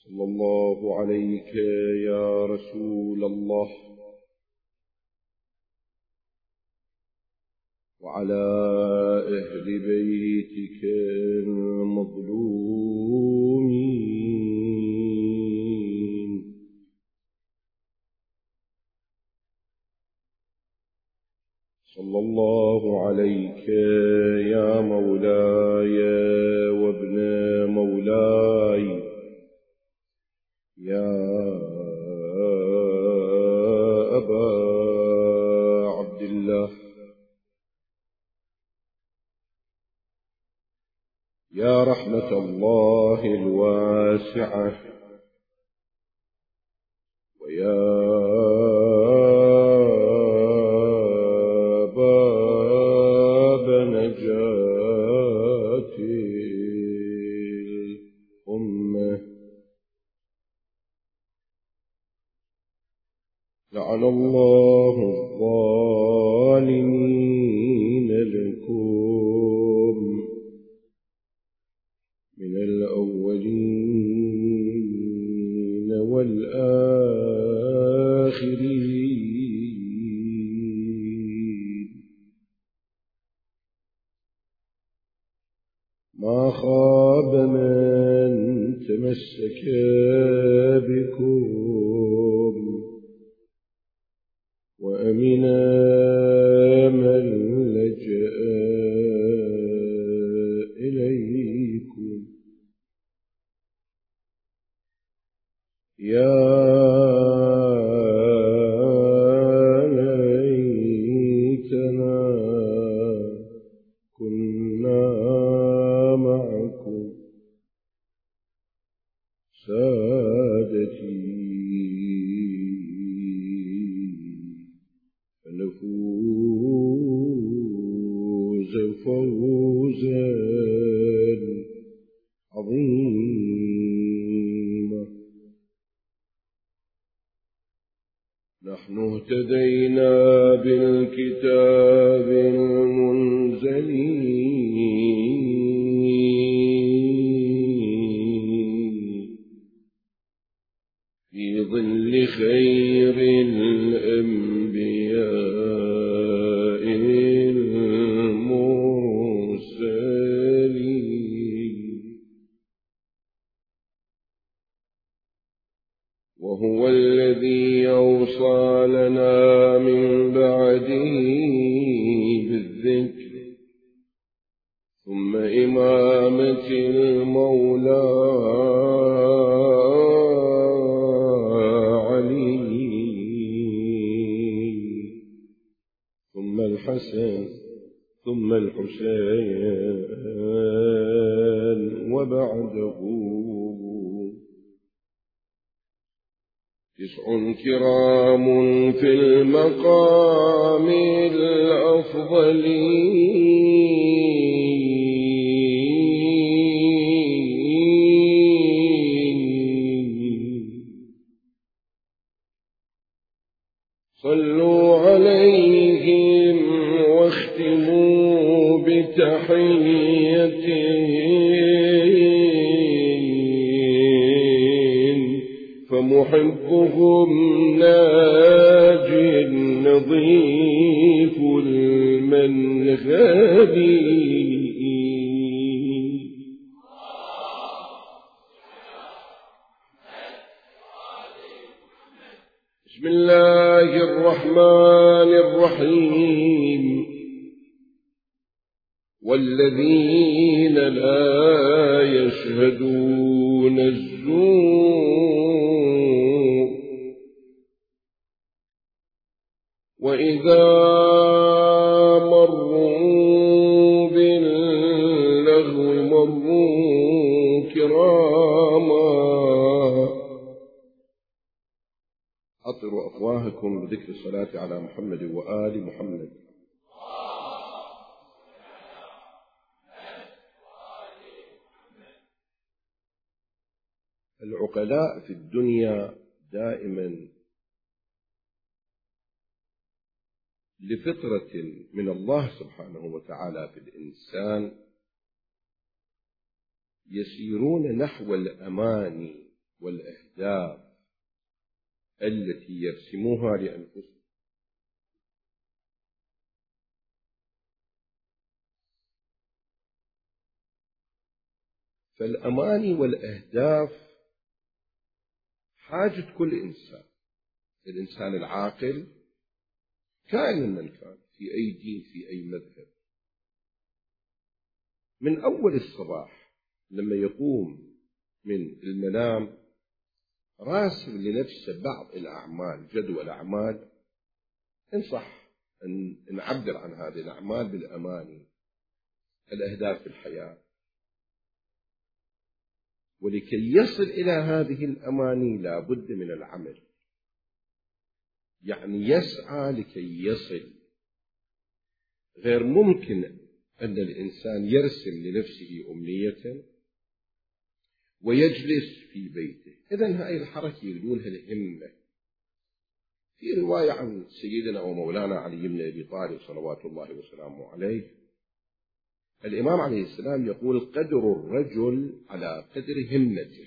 صلى الله عليك يا رسول الله وعلى أهل بيتك المظلومين. صلى الله عليك يا مولاي وابن مولاي يا أبا عبد الله، يا رحمة الله الواسعة، ويا باب نجاة الأمة. لعن الله الظالمين لكم من الأولين والآخرين. ما خاب من تمسك بكم وأمنا من لجأ إليكم. يا ليتنا كنا معكم سادتي فنفوز فوزا عظيما. نحن اهتدينا بالكتاب المنزل في ظل خير الأنبياء المرسلين، وهو الذي أوصى لنا من بعده بالذكر ثم إمامة المولى ثم الحسن ثم الحسين وبعده 9 كرام في المقام الأفضل صلوا عليهم واختموا بتحيتهم فمحبهم ناج نظيف المنهج. بسم الله الرحمن الرحيم. والذين لا يشهدون الزور وإذا مروا باللغو مروا كراما. أطروا أفواهكم بذكر الصلاة على محمد وآل محمد. العقلاء في الدنيا دائما لفطرة من الله سبحانه وتعالى في الإنسان يسيرون نحو الأمان والأهداف التي يرسموها لأنفسهم. فالأماني والأهداف حاجة كل إنسان، الإنسان العاقل كائن من كان في أي دين في أي مذهب، من أول الصباح لما يقوم من المنام راسم لنفسه بعض الأعمال، جدول أعمال، إن صح أن نعبر عن هذه الأعمال بالأماني، الأهداف في الحياة. ولكي يصل إلى هذه الأماني لا بد من العمل، يعني يسعى لكي يصل. غير ممكن أن الإنسان يرسم لنفسه أمنية ويجلس في بيته. إذن هذه الحركة يقولونها الهمة. في رواية عن سيدنا ومولانا علي بن أبي طالب صلوات الله وسلامه عليه، الإمام عليه السلام يقول: قدر الرجل على قدر همته.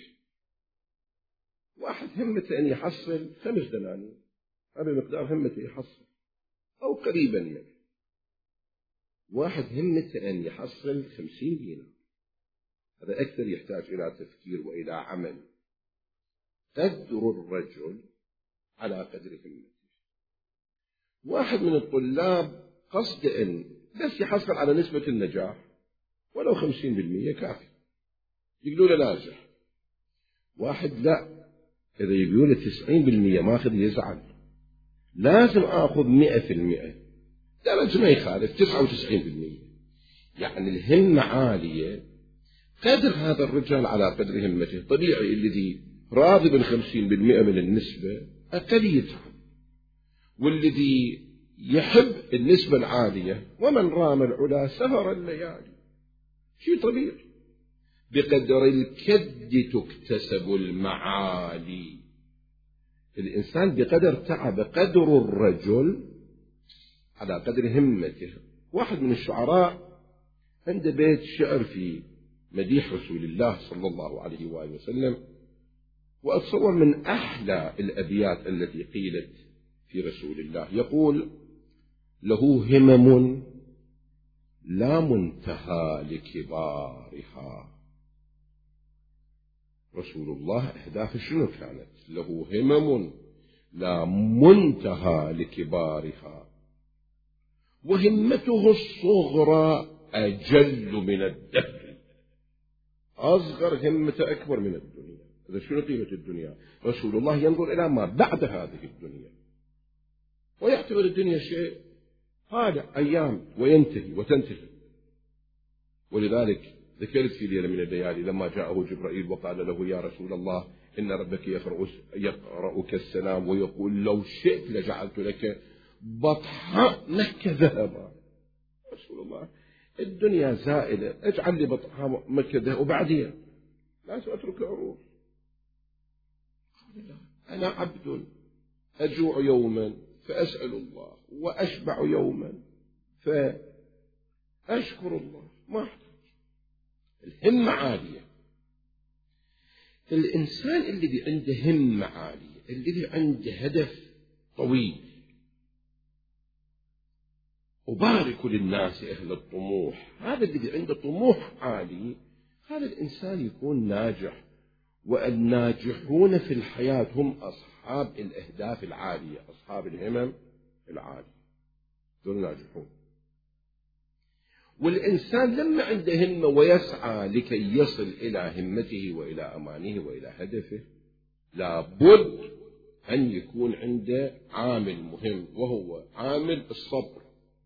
واحد همته أن يحصل 5 دنانير، هذا مقدار همته يحصل أو قريبا منه. واحد همته أن يحصل 50 دينار، هذا أكثر، يحتاج إلى تفكير وإلى عمل. قدر الرجل على قدر همته. واحد من الطلاب قصد أن بس يحصل على نسبة النجاح ولو 50% كافي، يقولوا له ناجح. واحد لا، إذا يقولوا له 90% ما أخذ يزعل، لازم آخذ 100%، درجة ما يخالف 99%. يعني الهمة عالية. قدر هذا الرجال على قدر همته. طبيعي الذي راضي بال50% من النسبة أقل يتعب، والذي يحب النسبة العالية ومن رام العلا سهر الليالي، شيء طبيعي. بقدر الكد تكتسب المعالي. الإنسان بقدر تعب. قدر الرجل على قدر همته. واحد من الشعراء عنده بيت شعر في مديح رسول الله صلى الله عليه وآله وسلم، وأتصور من أحلى الأبيات التي قيلت في رسول الله. يقول: له همم لا منتهى لكبارها. رسول الله أهداف شنو كانت؟ له همم لا منتهى لكبارها، وهمته الصغرى أجل من الدهر. أصغر همته أكبر من الدنيا. إذا شنو قيمة الدنيا؟ رسول الله ينظر إلى ما بعد هذه الدنيا، ويعتبر الدنيا شيء هذا أيام وينتهي وتنتهي. ولذلك ذكرت في ليلة من الليالي لما جاءه جبرائيل وقال له: يا رسول الله، إن ربك يقرأك السلام ويقول: لو شئت لجعلت لك بطحاء مكة ذهبا. رسول الله، الدنيا زائلة، اجعل لي بطحاء مكة ذهب وبعدين لا أترك العروض. أنا عبد أجوع يوما فأسأل الله، وأشبع يوما فأشكر الله. ما أحتاج. الهمة عالية. الإنسان الذي عنده همة عالية، الذي عنده هدف طويل. أبارك للناس أهل الطموح. هذا الذي عنده طموح عالي، هذا الإنسان يكون ناجح. والناجحون في الحياة هم أصحاب الأهداف العالية، أصحاب الهمم العالية، دول ناجحون. والإنسان لما عنده همة ويسعى لكي يصل إلى همته وإلى أمانه وإلى هدفه، لابد أن يكون عنده عامل مهم، وهو عامل الصبر،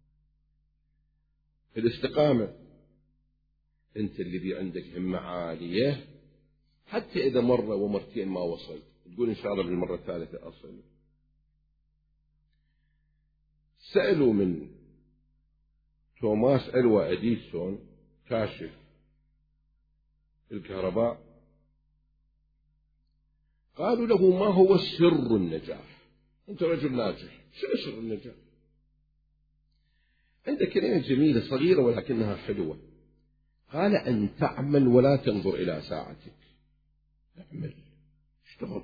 الاستقامة. أنت الذي عندك همة عالية، حتى إذا مرة ومرتين ما وصلت تقول إن شاء الله بالمرة الثالثة أصل. سألوا من توماس ألوا أديسون كاشف الكهرباء، قالوا له: ما هو سر النجاح؟ أنت رجل ناجح، شنو سر النجاح؟ عندك كلمة جميلة صغيرة ولكنها حلوة. قال: أن تعمل ولا تنظر إلى ساعتك. اعمل، اشتغل.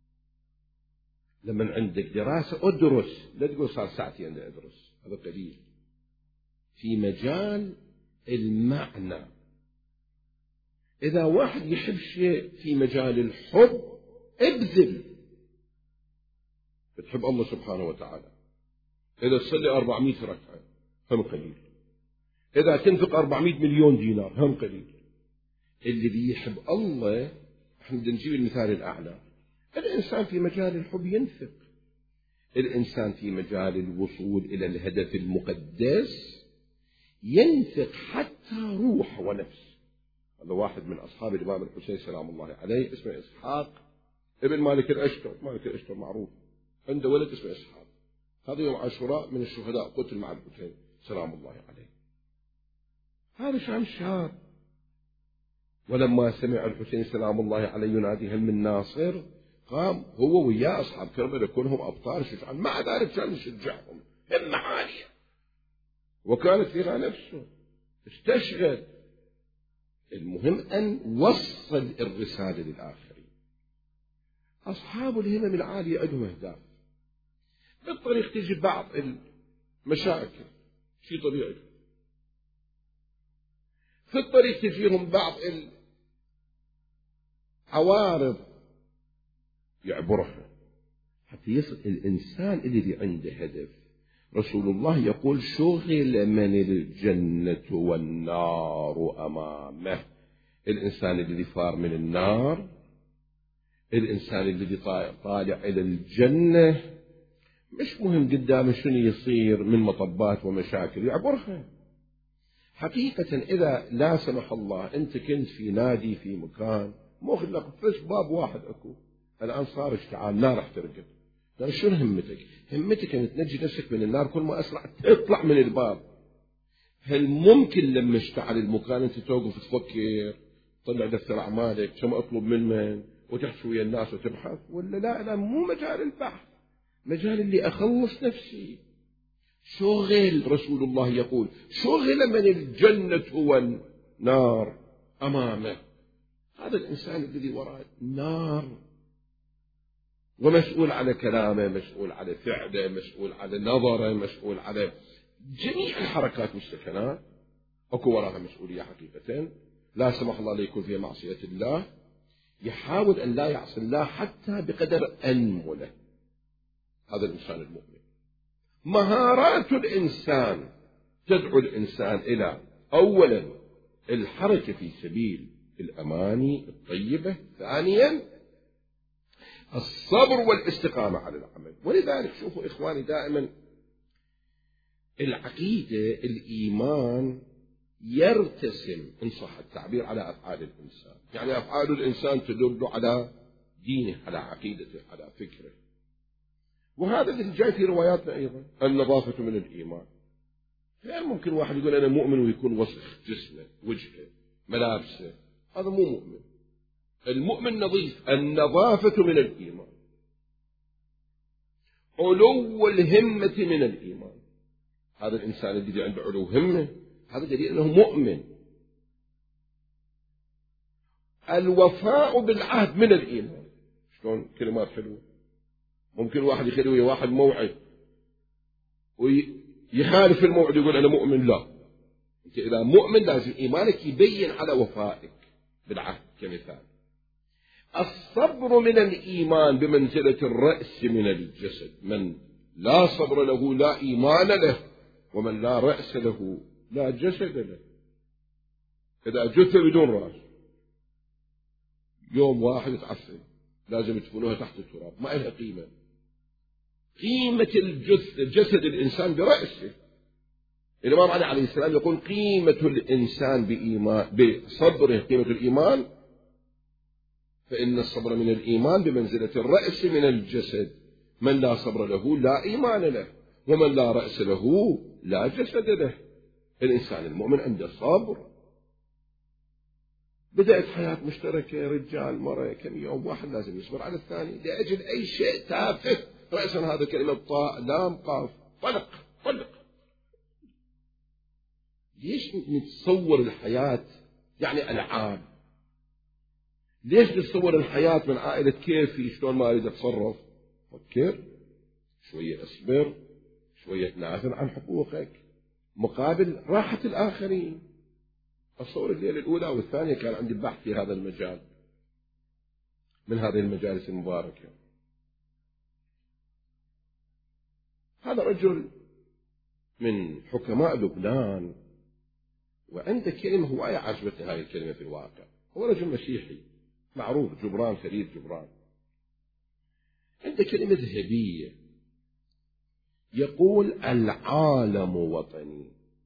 لما عندك دراسة أدرس، لا تقول صار ساعتين أدرس، هذا قليل. في مجال المعنى، إذا واحد يحب شيء في مجال الحب ابذل. بتحب الله سبحانه وتعالى، إذا تصلي 400 ركعة هم قليل، إذا تنفق 400 مليون دينار هم قليل. اللي بيحب الله، احنا بدنا نجيب المثال الأعلى، الإنسان في مجال الحب ينفق، الإنسان في مجال الوصول إلى الهدف المقدس ينفق حتى روح ونفس. هذا واحد من أصحاب الإمام الحسين سلام الله عليه اسمه إسحاق ابن مالك الأشتر. مالك الأشتر معروف، عنده ولد اسمه إسحاق، هذا يوم عاشوراء من الشهداء قتل مع الحسين سلام الله عليه. هذا كان شاب، ولما سمع الحسين سلام الله عليه ينادي هم الناصر قام هو وياه أصحاب كربلاء كلهم أبطال شجعان، مع ذلك كان يشجعهم همة عالية، وكانت فيها نفسه استشغل. المهم أن وصل الرسالة للآخرين. أصحاب الهمم العالية عندهم أهداف، بالطريق تجي بعض المشاكل شيء طبيعي، في الطريق تجيهم بعض العوارض يعبرها حتى يصل الإنسان اللي عنده هدف. رسول الله يقول شغل من الجنة والنار أمامه. الإنسان الذي فار من النار، الإنسان الذي طالع إلى الجنة، مش مهم قدامه شنو يصير من مطبات ومشاكل يعبرها. حقيقة إذا لا سمح الله أنت كنت في نادي في مكان مغلق فش باب واحد أكو، الآن صار اشتعال نار راح ترقد، يعني شنو همتك؟ همتك أن تنجي نفسك من النار كل ما أسرع تطلع من الباب. هل ممكن لما اشتعل المكان أنت توقف تفكر تطلع دفتر أعمالك كم أطلب من وتحكي ويا الناس وتبحث؟ ولا لا مو مجال البحث، مجال اللي أخلص نفسي. شغل، رسول الله يقول شغل من الجنة والنار أمامه. هذا الإنسان الذي وراء النار ومسؤول على كلامه، مسؤول على فعله، مسؤول على نظره، مسؤول على جميع الحركات والسكنات، أكو وراها مسؤولية حقيقة. لا سمح الله لا يكون فيها معصية الله، يحاول أن لا يعصي الله حتى بقدر أنمله. هذا الإنسان المؤمن. مهارات الإنسان تدعو الإنسان إلى أولا الحركة في سبيل الأماني الطيبة، ثانيا الصبر والاستقامة على العمل. ولذلك شوفوا إخواني دائما العقيدة الإيمان يرتسم إن صح التعبير على أفعال الإنسان، يعني أفعال الإنسان تدل على دينه، على عقيدته، على فكره. وهذا اللي جاء في رواياتنا أيضا، النظافة من الإيمان. غير ممكن واحد يقول أنا مؤمن ويكون وسخ جسمه وجهه ملابسه، هذا مو مؤمن. المؤمن نظيف. النظافة من الإيمان، علو الهمة من الإيمان. هذا الإنسان الذي عنده علو همة هذا دليل أنه مؤمن. الوفاء بالعهد من الإيمان. شلون كلمات حلوة. ممكن واحد يخلي ويا واحد موعد ويخالف الموعد يقول أنا مؤمن. لا، أنت إذا مؤمن لازم إيمانك يبين على وفائك بالعهد. كمثال الصبر من الإيمان بمنزلة الرأس من الجسد. من لا صبر له لا إيمان له، ومن لا رأس له لا جسد له. إذا جثة بدون رأس يوم واحد تعفن لازم يدفنوها تحت التراب، ما لها قيمة. قيمة جسد الإنسان برأسه. الإمام علي عليه السلام يقول قيمة الإنسان بصبره قيمة الإيمان، فإن الصبر من الإيمان بمنزلة الرأس من الجسد. من لا صبر له لا إيمان له، ومن لا رأس له لا جسد له. الإنسان المؤمن عنده صبر. بدأت حياة مشتركة، رجال مرة كم يوم، واحد لازم يصبر على الثاني لأجل أي شيء تافه. رأسا هذا كلمة طاء لام قاف، طلق. ليش نتصور الحياة يعني ألعاب؟ ليش تتصور الحياة من عائلة كيفي شلون ما أريد أتصرف؟ فكر شوية، اصبر شوية، تنازل عن حقوقك مقابل راحة الآخرين. أتصور الليلة الأولى والثانية كان عندي بحث في هذا المجال من هذه المجالس المباركة. هذا رجل من حكماء لبنان، وعنده كلمة هواية عجبتني هذه الكلمة في الواقع. هو رجل مسيحي معروف، جبران، فريد جبران. عنده كلمة ذهبية يقول: العالم وطني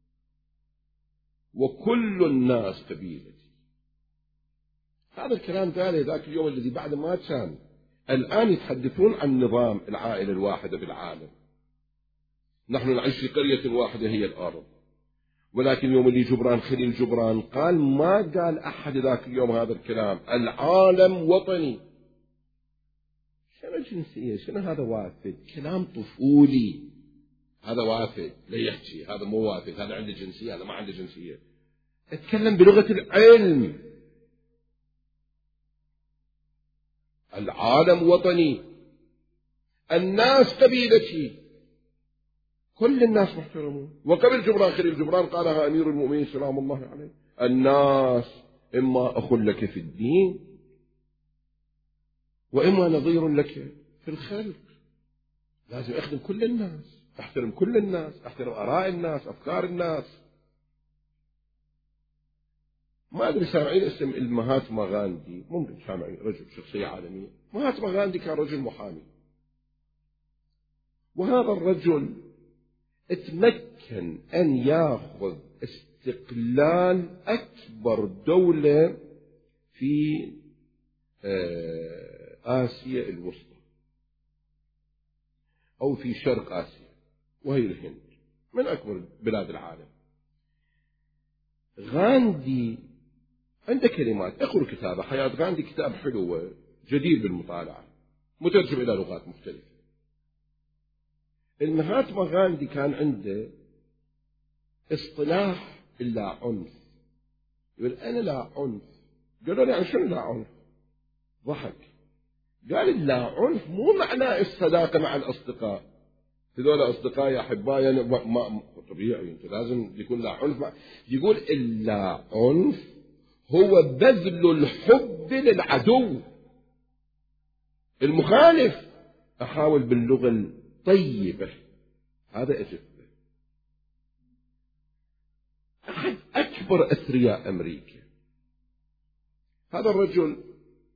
وكل الناس قبيلتي. هذا الكلام قاله ذاك اليوم الذي بعد ما كان. الآن يتحدثون عن نظام العائلة الواحدة بالعالم. نحن نعيش في قرية واحدة هي الأرض، ولكن يوم اللي جبران خليل جبران قال، ما قال أحد ذاك اليوم هذا الكلام: العالم وطني. شنو الجنسية؟ شنو هذا وافد؟ كلام طفولي. هذا وافد لا يحكي، هذا مو وافد، هذا عنده جنسية، هذا ما عنده جنسية. اتكلم بلغة العلم. العالم وطني، الناس قبيلتي، كل الناس محترمون. وقبل جبران خليل جبران قالها أمير المؤمنين سلام الله عليه: الناس إما أخ لك في الدين وإما نظير لك في الخلق. لازم أخدم كل الناس، أحترم كل الناس، أحترم آراء الناس، أفكار الناس. ما أدري سامعين اسم المهاتما غاندي؟ ممكن سامعين، رجل شخصية عالمية. مهاتما غاندي كان رجل محامي، وهذا الرجل اتمكن أن يأخذ استقلال أكبر دولة في آسيا الوسطى أو في شرق آسيا، وهي الهند، من أكبر بلاد العالم. غاندي عنده كلمات، اقرأوا كتابه حياة غاندي، كتاب حلو جدير بالمطالعة، مترجم إلى لغات مختلفة. المهاتما غاندي كان عنده اصطلاح اللا عنف. يقول: أنا لا عنف. قالوا له: يعني شنو لا عنف؟ ضحك، قال: اللا عنف مو معناه الصداقة مع الأصدقاء، هذول أصدقائي أحبائي، يعني ما طبيعي أنت لازم يكون لا عنف. يقول: اللا عنف هو بذل الحب للعدو المخالف، أحاول باللغة الطيبة. هذا أجد أحد أكبر أثرياء أمريكا. هذا الرجل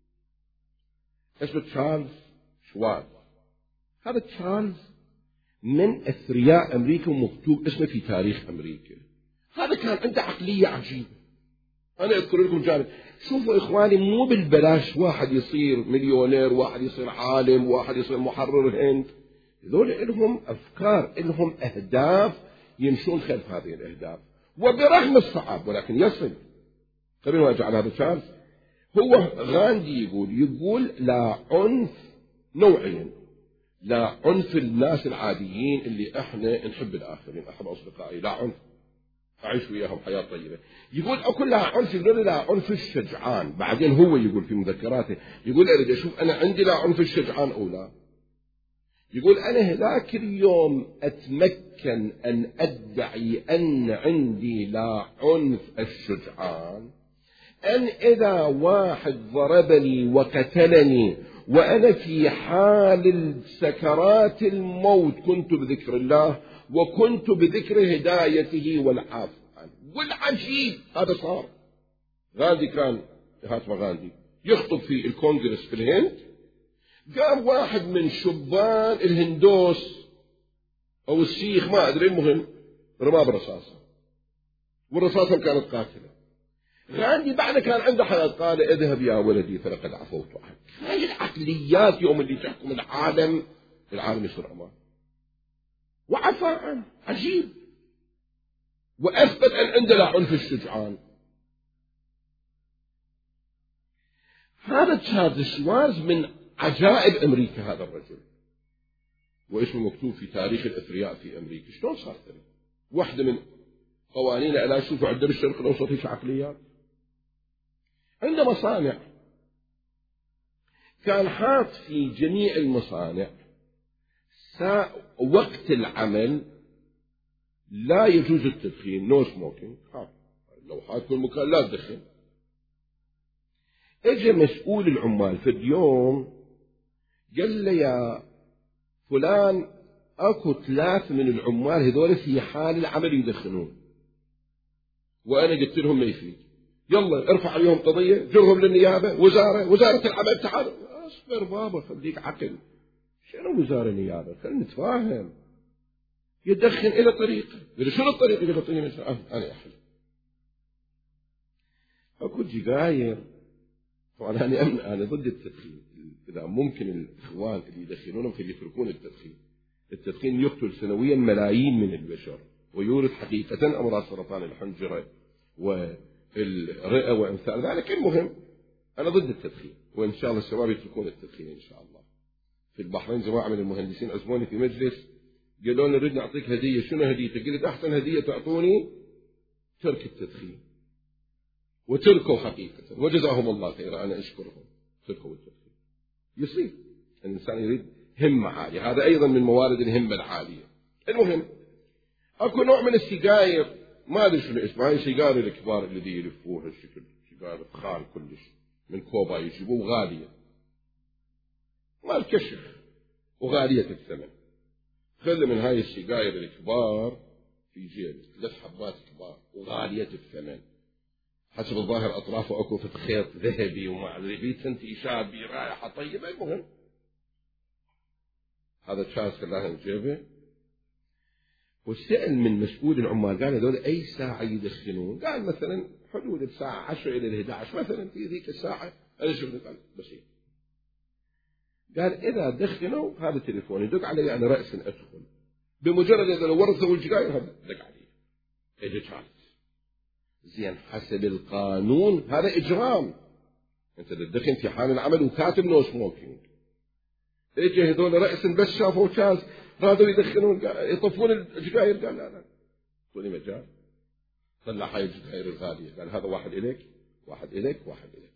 اسمه تشارلز شواب. هذا تشارلز من أثرياء أمريكا، ومكتوب اسمه في تاريخ أمريكا. هذا كان عنده عقلية عجيبة. أنا أذكر لكم جانب. شوفوا إخواني، مو بالبلاش واحد يصير مليونير، واحد يصير عالم، واحد يصير محرر هند. هذول لهم أفكار، لهم أهداف، يمشون خلف هذه الأهداف، وبرغم الصعاب ولكن يصل. قبل ما أجعل هذا تشارلز، هو غاندي يقول لا عنف نوعين: لا عنف الناس العاديين اللي احنا نحب الآخرين، أحب أصدقائي، لا عنف، أعيش وياهم حياة طيبة. يقول أكو لا عنف، يقول لا عنف الشجعان. بعدين هو يقول في مذكراته، يقول أريد أشوف أنا عندي لا عنف الشجعان أو لا. يقول: أنا هذاك اليوم أتمكن أن أدعي أن عندي لا عنف الشجعان أن إذا واحد ضربني وقتلني وأنا في حال سكرات الموت كنت بذكر الله وكنت بذكر هدايته والعافية عنه. والعجيب هذا صار. غاندي كان، مهاتما غاندي، يخطب في الكونغرس في الهند، قام واحد من شبان الهندوس أو السيخ ما أدري، المهم رماه برصاصة، والرصاصة كانت قاتلة. غاندي بعد كان عنده حياة، قال: اذهب يا ولدي فلقد عفوت عنك. هاي العقليات يوم اللي تحكم العالم يصير أمان، وعفى عنه. عجيب. وأثبت أن عنده لا عنف الشجعان. هذا تشارلز شوارز من عجائب أمريكا، هذا الرجل، واسمه مكتوب في تاريخ الأثرياء في أمريكا. شلون صار كذا؟ واحدة من قوانين لا يشوفوا عندنا بالشرق الأوسط هيك عقليات. عنده مصانع، كان حاط في جميع المصانع وقت العمل لا يجوز التدخين، نو سموكينج، لو حاط كل مكان لا تدخن. اجى مسؤول العمال في اليوم قال له يا فلان اكو 3 من العمال هذول في حال العمل يدخنون، وانا قلت لهم ما يفيد، يلا ارفع عليهم قضيه، جرهم للنيابه، وزاره العمل، تعال. اصبر بابا خليك عقل، شنو وزاره نيابه؟ خلينا نتفاهم. يدخن الى طريقه، قال شنو الطريقه؟ قال طريقه انا احل. اكو سجاير، طبعا انا ضد التدخين، اذا ممكن الاخوان اللي يدخنونهم يتركون التدخين. التدخين يقتل سنويا ملايين من البشر، ويورث حقيقه امراض سرطان الحنجره والرئه وامثال ذلك. المهم انا ضد التدخين، وان شاء الله الشباب يتركون التدخين ان شاء الله. في البحرين جماعه من المهندسين عزموني في مجلس، قالوا لي نريد نعطيك هديه، شنو هديتك؟ قلت احسن هديه تعطوني ترك التدخين، وتركوا حقيقة، وجزاهم الله خيرا، أنا أشكرهم، تركوا التدخين. يصير الإنسان يريد همة عالية، هذا أيضا من موارد الهمة العالية. المهم أكو نوع من السجاير ما أدري شنو اسمها، هاي السجاير الكبار الذي يلفوها الشكل سجاير خال كلش من كوبا يجيبوه، غالية ما الكشف وغالية الثمن. خذ من هاي السجاير الكبار في جيب 3 حبات كبار وغالية الثمن، حسب الظاهر أطرافه أكو في خيط ذهبي وما أدري بيه تنتي شابي رائحة طيبة. المهم هذا الشاس خلاه جيبه، وسأل من مسؤول العمال قال هذول أي ساعة يدخنون؟ قال مثلا حدود الساعة 10 إلى 11 مثلا، في ذيك الساعة أنا شفت. قال بسيط. قال إذا دخنوا هذا التليفون يدق علي أنا رأسا أدخل، بمجرد إذا ورثوا السجاير هذا دق علي إجا شارت. زين حسب القانون هذا إجرام، أنت تدخن في حال العمل وكاتب نو سموكينج. إجا هذول رأسا بس شافوا شاز رادوا يدخنون يطفون السجاير، قال لا طولي مجال، طلع هاي السجاير الغالية، قال هذا واحد إليك واحد إليك واحد إليك.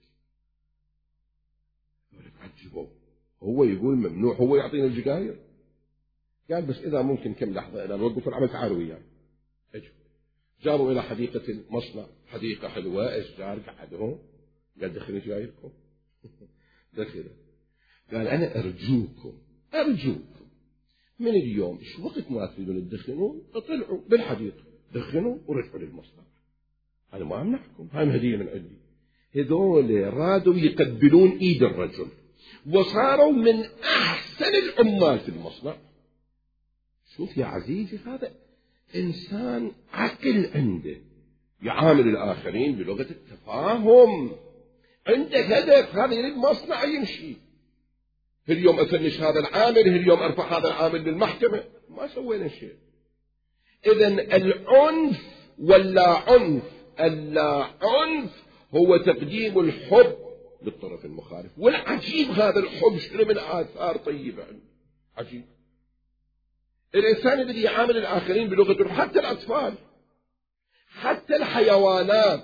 عجبوا، هو يقول ممنوع هو يعطينا السجاير؟ قال بس إذا ممكن كم لحظة إذا نوقف العمل تعالوا وياي. اجوا جابوا إلى حديقة المصنع، حديقة حلوة أشجار، قعدهم قال دخلوا سجايركم. دخلوا، قال أنا أرجوكم من اليوم إيش وقت ما تريدون تدخنون اطلعوا بالحديقة دخنوا ورجعوا للمصنع، أنا ما أمنعكم، هاي هدية من عندي. هذول رادوا يقبلون إيد الرجل وصاروا من أحسن العمال في المصنع. شوف يا عزيزي، هذا إنسان عقل عنده، يعامل الآخرين بلغة التفاهم، عنده هدف، هذا يريد مصنع يمشي. اليوم أفنش هذا العامل، اليوم أرفع هذا العامل للمحكمة، ما سوينا شيء. إذن العنف ولا عنف اللا عنف هو تقديم الحب للطرف المخالف. والعجيب هذا الحب شنو من آثار طيبة عنده، عجيب. الإنسان الذي يعامل الآخرين بلغة، حتى الأطفال، حتى الحيوانات،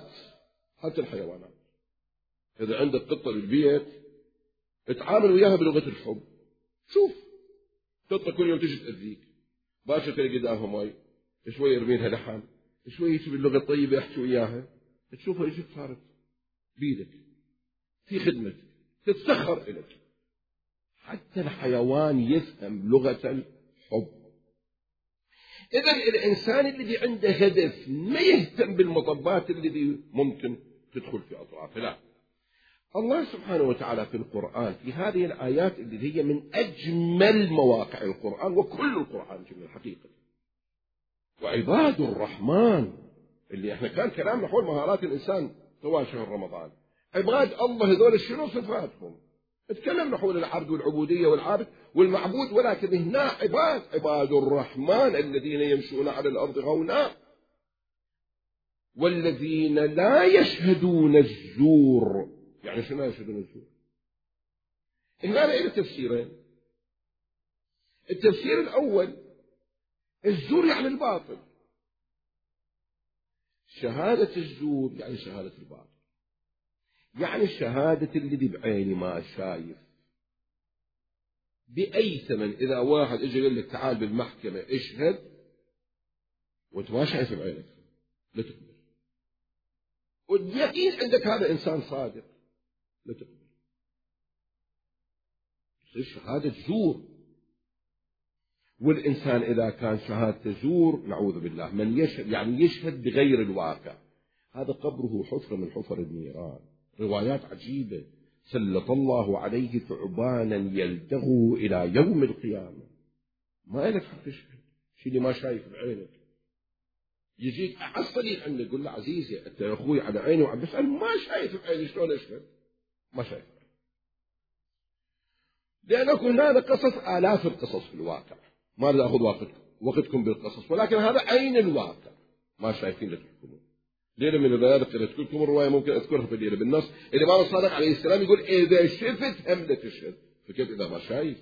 إذا عندك قطة بالبيت اتعامل وياها بلغة الحب. شوف قطة كل يوم تجي تأذيك، باشا تلقى قدامها ماي، شوي يرمينها لحم، شوي يجي باللغة الطيبة يحكي وياها، تشوفها يجي صارت بيدك في خدمتك تتسخر إليك. حتى الحيوان يفهم لغة الحب. إذا الإنسان الذي عنده هدف ما يهتم بالمطبات الذي ممكن تدخل في أطرافه، لا. الله سبحانه وتعالى في القرآن في هذه الآيات اللي هي من أجمل مواقع القرآن، وكل القرآن جميل حقيقة. وعباد الرحمن اللي احنا كان كلامنا حول مهارات الإنسان طوال شهر رمضان، عباد الله هذول شنو صفاتهم؟ تكلمنا حول العبد والعبودية والعابد والمعبود، ولكن هنا عباد الرحمن الذين يمشون على الأرض هونا والذين لا يشهدون الزور. يعني شنو يشهدون الزور؟ هنا له تفسيرين. التفسير الأول، الزور يعني الباطل، شهادة الزور يعني شهادة الباطل، يعني شهادة الذي بعيني ما شايف بأي ثمن. إذا واحد إجا يقول لك تعال بالمحكمة اشهد وأنت ما شايف بعينك لا تقبل، واليقين عندك هذا إنسان صادق لا تقبل. تصير شهادة زور، والإنسان إذا كان شهادة زور نعوذ بالله من يشهد يعني يشهد بغير الواقع، هذا قبره حفرة من حفر النيران. روايات عجيبة، سلط الله عليه ثعبانا يلدغه إلى يوم القيامة. ما لك حق تشهد شيء اللي ما شايف بعينك. يجيك أصلي عندك يقول له عزيزي أنت يا أخوي على عيني وعم بسأل ما شايف بعيني شلون أشهد؟ ما شايف بعيني. لأنكم هذا قصص آلاف القصص في الواقع، ما بدي أخذ وقتكم بالقصص، ولكن هذا عين الواقع ما شايفين لتحكمون. ليلة من الليالي قلت لكم الرواية ممكن أذكرها في الليلة بالنص. الإمام الصادق عليه السلام يقول إذا شفت هم لا تشهد، فكيف إذا ما شايف؟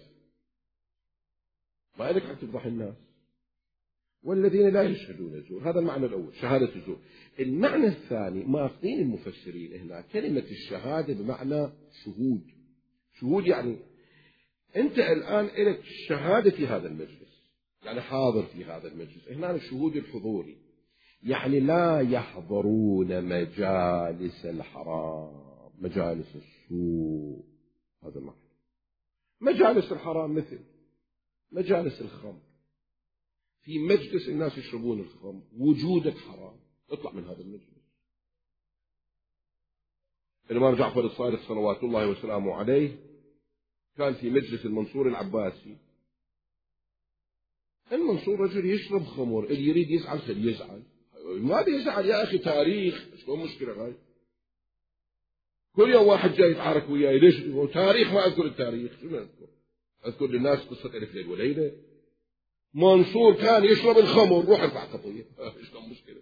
ما لك حق تفضح الناس. والذين لا يشهدون الزور، هذا المعنى الأول شهادة الزور. المعنى الثاني ماخذين المفسرين هنا كلمة الشهادة بمعنى شهود. شهود يعني أنت الآن لك شهادة في هذا المجلس، يعني حاضر في هذا المجلس. هنا الشهود الحضوري يعني لا يحضرون مجالس الحرام، مجالس السوء. هذا المعنى. مجالس الحرام مثل مجالس الخمر، في مجلس الناس يشربون الخمر وجودك حرام، اطلع من هذا المجلس. الإمام جعفر الصادق صلوات الله وسلامه عليه كان في مجلس المنصور العباسي. المنصور رجل يشرب خمر، اللي يريد يزعل خليه يزعل، ما بيزعل يا أخي تاريخ، شو مشكلة هاي؟ كل يوم واحد جاي يتعارك وياي، ليش؟ تاريخ ما أذكر التاريخ، شو ما أذكر؟ أذكر للناس قصة ألف ليل وليلة. منصور كان يشرب الخمر، روح ارفع قضية، ايش كان مشكلة؟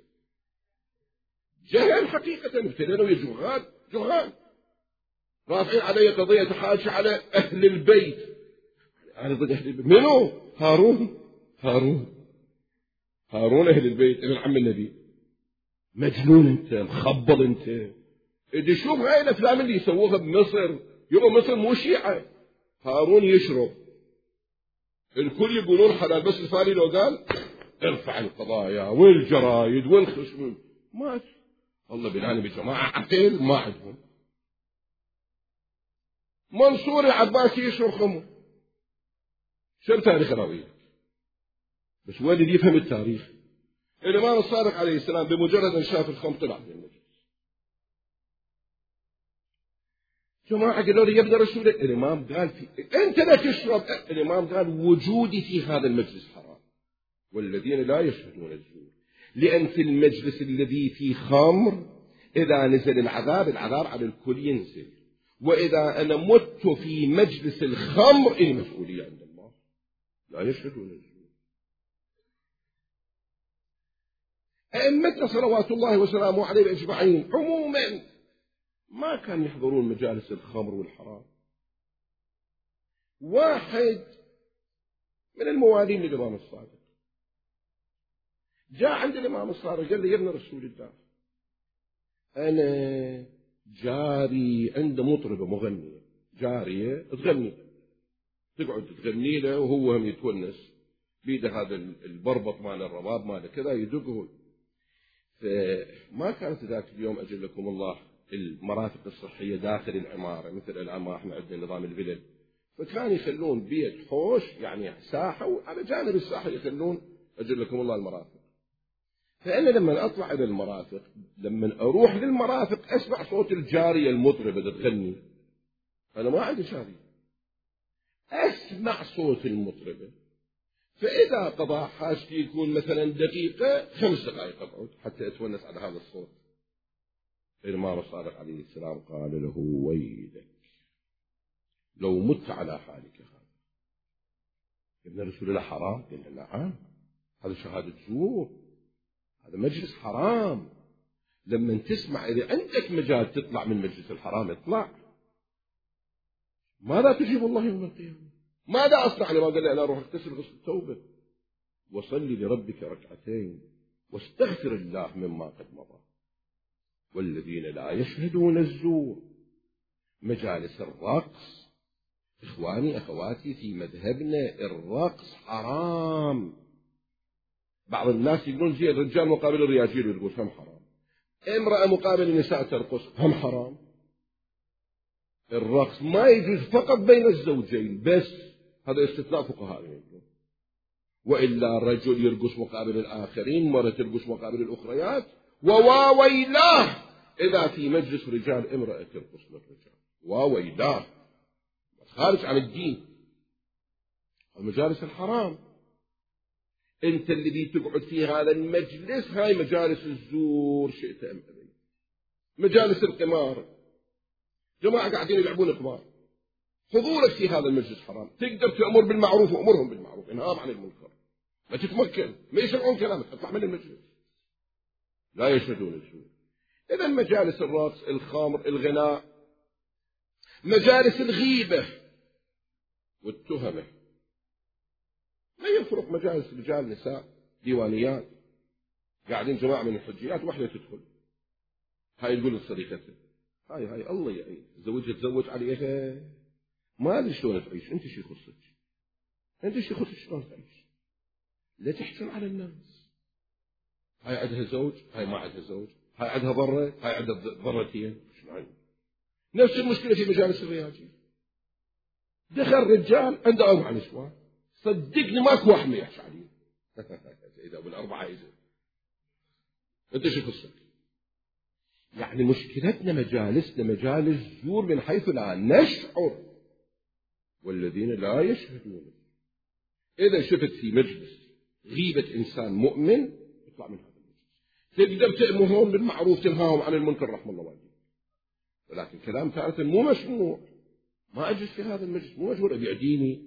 جهل حقيقة، ابتلينا ويا جهال رافعين علي قضية حاجة على أهل البيت. أنا ضد أهل البيت، منو؟ هارون أهل البيت ابن عم النبي. مجنون أنت، مخبل أنت. إذا شوف هاي الأفلام اللي يسووها بمصر، يبقى مصر مو شيعة. هارون يشرب، الكل يقولون حلال، بس الفاري لو قال ارفع القضايا والجرايد والخشم ما والله بالله بجماعة عقل ما عندهم. منصور العباسي يشرب خمر، شو تاريخ راوي؟ بس وين اللي يفهم التاريخ؟ الإمام الصادق عليه السلام بمجرد أن شاف الخمر طلع من المجلس. جماعة قالوا لي يبدأ رسول الإمام قال أنت لا تشرب. الإمام قال وجودي في هذا المجلس حرام، والذين لا يشهدون الزور، لأن في المجلس الذي فيه خمر إذا نزل العذاب على الكل ينزل، وإذا أنا مت في مجلس الخمر المسؤولية عند الله. لا يشهدون الزور. أئمتنا صلوات الله وسلامه عليه أجمعين عموما ما كانوا يحضرون مجالس الخمر والحرام. واحد من الموالين للإمام الصادق جاء عند الإمام الصادق قال له يا ابن رسول الله أنا جاري عند مطربة مغنية، جارية تغني، تقعد تغني له وهو هم يتونس بيده هذا البربط مال الرباب ماله كذا يدقه. فما كانت ذاك اليوم أجل لكم الله المرافق الصحية داخل العمارة مثل الآن ما احنا عندنا نظام الفلل، فكان يخلون بيت حوش يعني ساحة، وعلى جانب الساحة يخلون أجل لكم الله المرافق. فأنا لما أطلع إلى المرافق، لما أروح للمرافق أسمع صوت الجارية المطربة تغني، أنا ما عندي شاري، أسمع صوت المطربة. فإذا قضى حاجتي يكون مثلا دقيقة 5 دقائق أقعد حتى أتونس على هذا الصوت. الإمام الصادق عليه السلام قال له ويلك لو مت على حالك هذا. ابن رسول الله حرام؟ قال نعم، هذا شهادة زور، هذا مجلس حرام. لما تسمع إذا عندك مجال تطلع من مجلس الحرام اطلع. ماذا تجيب الله يوم القيامة؟ ماذا أصنع؟ لما قال لي أنا أروح أغتسل غسل التوبة وصلي لربك ركعتين واستغفر الله مما قد مضى. والذين لا يشهدون الزور، مجالس الرقص، إخواني أخواتي في مذهبنا الرقص حرام. بعض الناس يقولون زين الرجال مقابل الرياجيل يرقص هم حرام، امرأة مقابل النساء ترقص هم حرام. الرقص ما يجوز فقط بين الزوجين بس، هذا استثناء فقهاء يقولون. وإلا رجل يرقص مقابل الآخرين، مرة ترقص مقابل الأخريات، وواويلاه إذا في مجلس رجال امرأة ترقص للرجال، واويلاه، خارج عن الدين. المجالس الحرام انت اللي تقعد في هذا المجلس، هاي مجالس الزور شئت ام ابيت، مجالس القمار، جماعة قاعدين يلعبون قمار، حضورك في هذا المجلس حرام. تقدر تأمر بالمعروف وأمرهم بالمعروف، انهاهم عن المنكر، ما تتمكن، ما يسمعون كلامك، اطلع من المجلس، لا يشهدون الزور. إذا مجالس الرقص، الخمر، الغناء، مجالس الغيبة والتهمة، ما يفرق مجالس رجال نساء، ديوانيات، قاعدين جماعة من الحجيات، واحدة تدخل، هاي تقول لصديقتها هاي الله يعين زوجها تزوج عليها، ما أدري شلون تعيش، أنت شو يخصك، أنت شو يخصك شلون تعيش، لا تحكم على الناس. هاي عندها زوج، هاي ما عندها زوج، هاي عندها ضرة، هاي عندها ضرتين، نفس المشكلة في مجالس الرياجيل. دخل رجال عنده 4 نسوان، صدقني ماكو واحد ما يحكي عليه. إذا بالأربعة إذا أنت شو قصتك؟ يعني مشكلتنا مجالسنا مجالس زور من حيث لا نشعر، والذين لا يشهدون. إذا شفت في مجلس غيبة إنسان مؤمن اطلع من هذا المجلس، تقدر تأمرهم بالمعروف تنهاهم عن المنكر رحم الله والديك، ولكن كلام تارة مو مشروع، ما أجلس في هذا المجلس، مو مشروع أبيع ديني.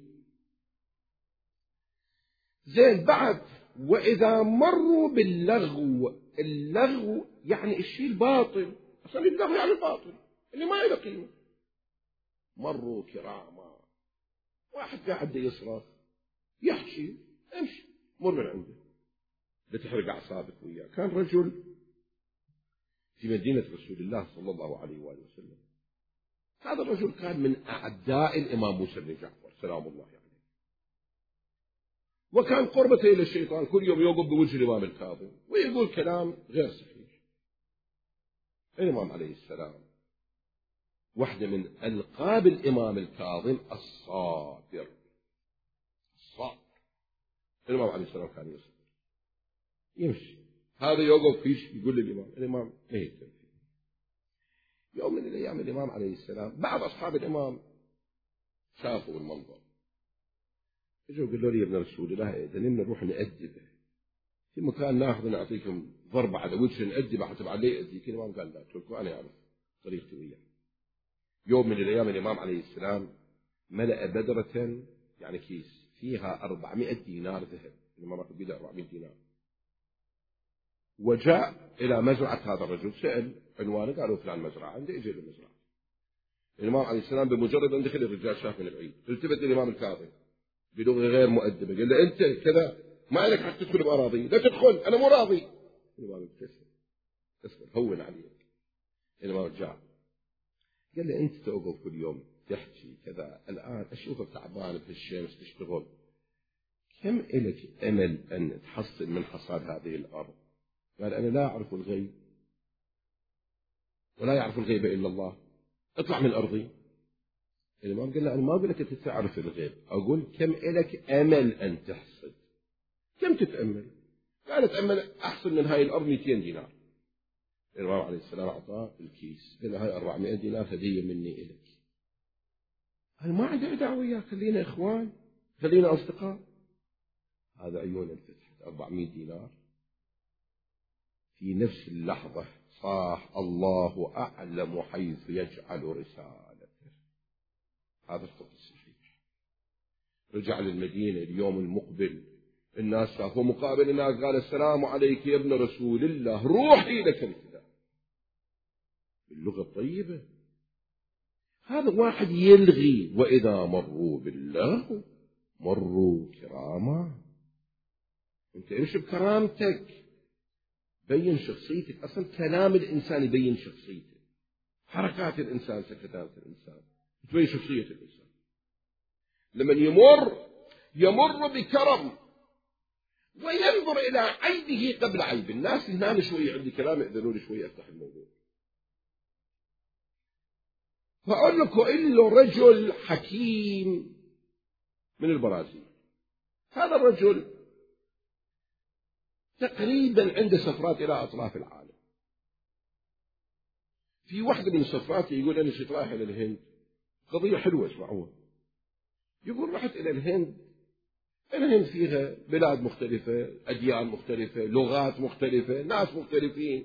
زين بعد، وإذا مروا باللغو، اللغو يعني الشيء الباطل، أصلا اللغو يعني الباطل اللي ما له قيمة. مروا كراما، واحد قاعد يصرخ يحكي، امشي مر من عنده، بتحرق أعصابك وياه. كان رجل في مدينة رسول الله صلى الله عليه وآله وسلم، هذا الرجل كان من أعداء الإمام موسى بن جعفر سلام الله عليه، وكان قربة إلى الشيطان، كل يوم يوقف بوجه الإمام الكاظم ويقول كلام غير صحيح. الإمام عليه السلام واحدة من ألقاب الإمام الكاظم الصابر، الصابر. الإمام عليه السلام كان يصبر، يمشي، هذا يوقف فيش يقول للإمام، الإمام ما يهتم. يوم من الأيام الإمام عليه السلام بعض أصحاب الإمام شافوا المنظر، اجوا قالوا لي يا ابن رسول الله إذا نروح نأدبه في مكان، ناخذ نعطيكم ضربة على وجه نأدبه حتى عليه يأذيك. الإمام قال لا اتركوا أنا أعرف طريقتي وياه. يوم من الأيام الإمام عليه السلام ملأ بدرة يعني كيس فيها 400 دينار ذهب، الإمام أخذ بيده 400 دينار، وجاء إلى مزرعة هذا الرجل، سأل عنوانه، قالوا فلان مزرعة عنده، اجى للمزرعة. الإمام عليه السلام بمجرد أن دخل الرجال شاف من البعيد، التفت للإمام الكاظم بلغة غير مؤدبة، قال له أنت كذا ما لك حق تدخل بأراضي، لا تدخل أنا مو راضي. الإمام ابتسم، اسمع هون عليك. الإمام جاء قال له أنت توقف كل يوم تحكي كذا، الآن أشوفك تعبان في الشمس تشتغل، كم إلك أمل أن تحصل من حصاد هذه الأرض؟ قال أنا لا أعرف الغيب ولا يعرف الغيب إلا الله، اطلع من أرضي. الإمام قال له أنا ما أقول لك أنت تعرف الغيب، أقول كم إلك أمل أن تحصد، كم تتأمل؟ قال أتأمل أحصل من هاي الأرض 200 دينار. الإمام عليه السلام أعطاه الكيس، قال له هاي 400 دينار هدية مني إليك. أنا ما عندي دعوة وياك، خلينا إخوان، خلينا أصدقاء. هذا عيون انفتحت، 400 دينار في نفس اللحظة صاح الله أعلم حيث يجعل رسالته. هذا الخط الصحيح. رجع للمدينة اليوم المقبل، الناس شافوا مقابل الناس، قال السلام عليك يا ابن رسول الله، روحي لك الكذا باللغة الطيبة. هذا واحد يلغي، وإذا مروا بالله مروا كراما. انت امشي بكرامتك، بين شخصيتك، اصلا كلام الانسان يبين شخصيته، حركات الانسان، سكتات الانسان تبين شخصية الانسان. لمن يمر بكرم وينظر إلى عيبه قبل عيب الناس. هنا شوي عندي كلام يأذنوا لي شوي أفتح الموضوع. فأقول لكم إلا رجل حكيم من البرازيل. هذا الرجل تقريبا عنده سفرات إلى أطراف العالم. في واحدة من سفراته يقول أنا كنت رايح إلى الهند، قضية حلوة اسمعوها. يقول رحت إلى الهند، الهند فيها بلاد مختلفة، أديان مختلفة، لغات مختلفة، ناس مختلفين.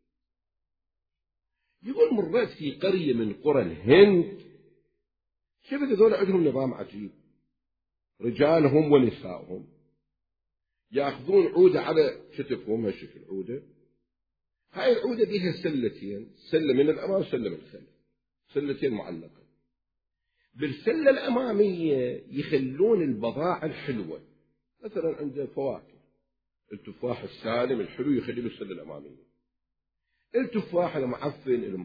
يقول مريت في قرية من قرى الهند، شفت هذول عندهم نظام عجيب، رجالهم ونسائهم يأخذون عودة على كتفهم، هالشكل عودة. هاي العودة بها سلتين، سلة من الأمام وسلة من الخلف، سلتين معلقة. بالسلة الأمامية يخلون البضائع الحلوة، مثلا عنده فواكه، التفاح السالم الحلو يخليه بالسلة الأمامية، التفاح المعفن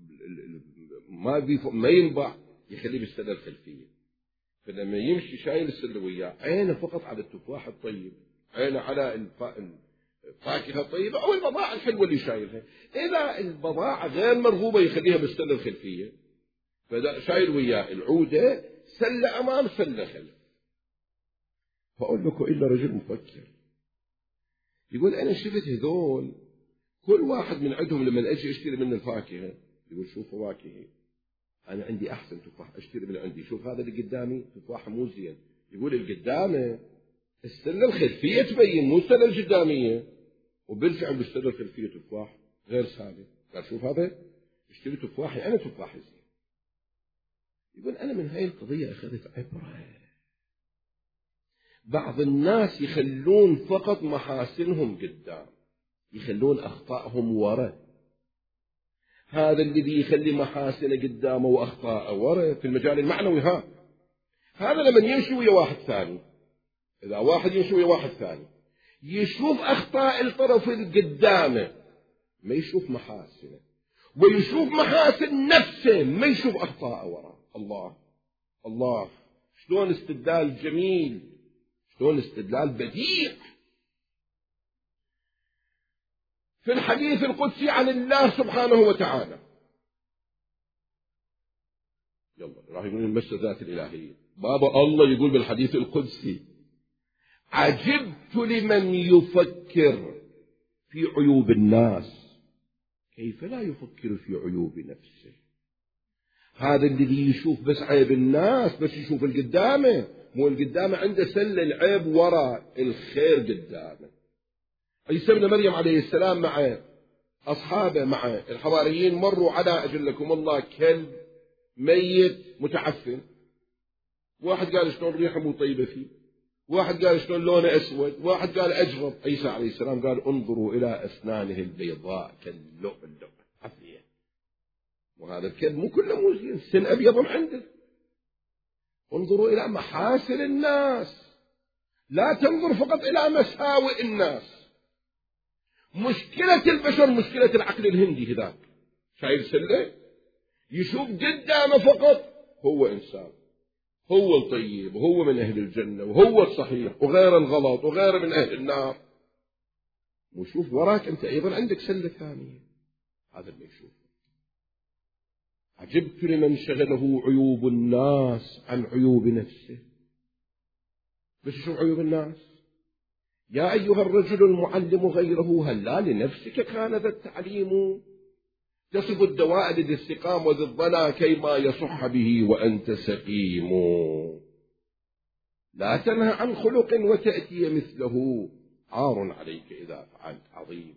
ما ينبع يخليه بالسلة الخلفية. فلما يمشي شايل السلة وياه، عينه فقط على التفاح الطيب، عينه على الفاكهة الطيبة أو البضاعة الحلوة اللي شايلها. إذا البضاعة غير مرغوبة يخليها بالسلة الخلفية. فإذا شايل وياه العودة سلة أمام سلة خلف. فأقول لكم إلا رجل مفكر يقول أنا شفت هذول كل واحد من عندهم لما أجي أشتري منه الفاكهة يقول شوف فواكهي، أنا عندي أحسن تفاح أشتري من عندي، شوف هذا اللي قدامي تفاح مو زين، يقول القدامه السلة الخلفية تبين مو السلة القدامية، وبالفعل بالسلة الخلفية تفاح غير سالم. قال شوف هذا اشتري تفاحي أنا تفاحي زين. يقول أنا من هاي القضية أخذت عبرة. بعض الناس يخلون فقط محاسنهم قدام، يخلون أخطائهم وراء. هذا الذي يخلي محاسنه قدامه وأخطاءه وراء في المجال المعنوي. هذا لما يمشي ويا واحد ثاني، إذا واحد يمشي ويا واحد ثاني يشوف أخطاء الطرف القدامه ما يشوف محاسنه، ويشوف محاسن نفسه ما يشوف أخطاءه وراء. الله شلون استدلال جميل، شلون استدلال بديع. في الحديث القدسي عن الله سبحانه وتعالى، يلا راح يقول المس ذات الإلهية، بابا الله يقول بالحديث القدسي عجبت لمن يفكر في عيوب الناس كيف لا يفكر في عيوب نفسه. هذا الذي يشوف بس عيب الناس، بس يشوف القدامه، مو القدامه عنده سلة العيب وراء الخير قدامه. عيسى ابن مريم عليه السلام مع أصحابه مع الحواريين مروا على أجلكم الله كلب ميت متعفن. واحد قال شلون ريحه مو طيبة فيه، واحد قال شلون لونه أسود، واحد قال أجرب. عيسى عليه السلام قال انظروا إلى أسنانه البيضاء كاللؤلؤ عفية. وهذا الكلب مو كله مو زين، سن أبيض عنده. انظروا إلى محاسن الناس، لا تنظر فقط إلى مساوئ الناس. مشكلة البشر مشكلة العقل الهندي هذاك، شايف سلة يشوف قدامه فقط هو إنسان، هو الطيب وهو من أهل الجنة وهو الصحيح وغير الغلط وغير من أهل النار. وشوف وراك أنت أيضا عندك سلة ثانية، هذا اللي يشوف. عجبت لمن شغله عيوب الناس عن عيوب نفسه. بس يشوف عيوب الناس. يا أيها الرجل المعلم غيره هلا لنفسك كان ذا التعليم تصف الدواء ذي السقام وذي الضنا كيما يصح به وأنت سقيم. لا تنهى عن خلق وتأتي مثله عار عليك إذا فعلت عظيم.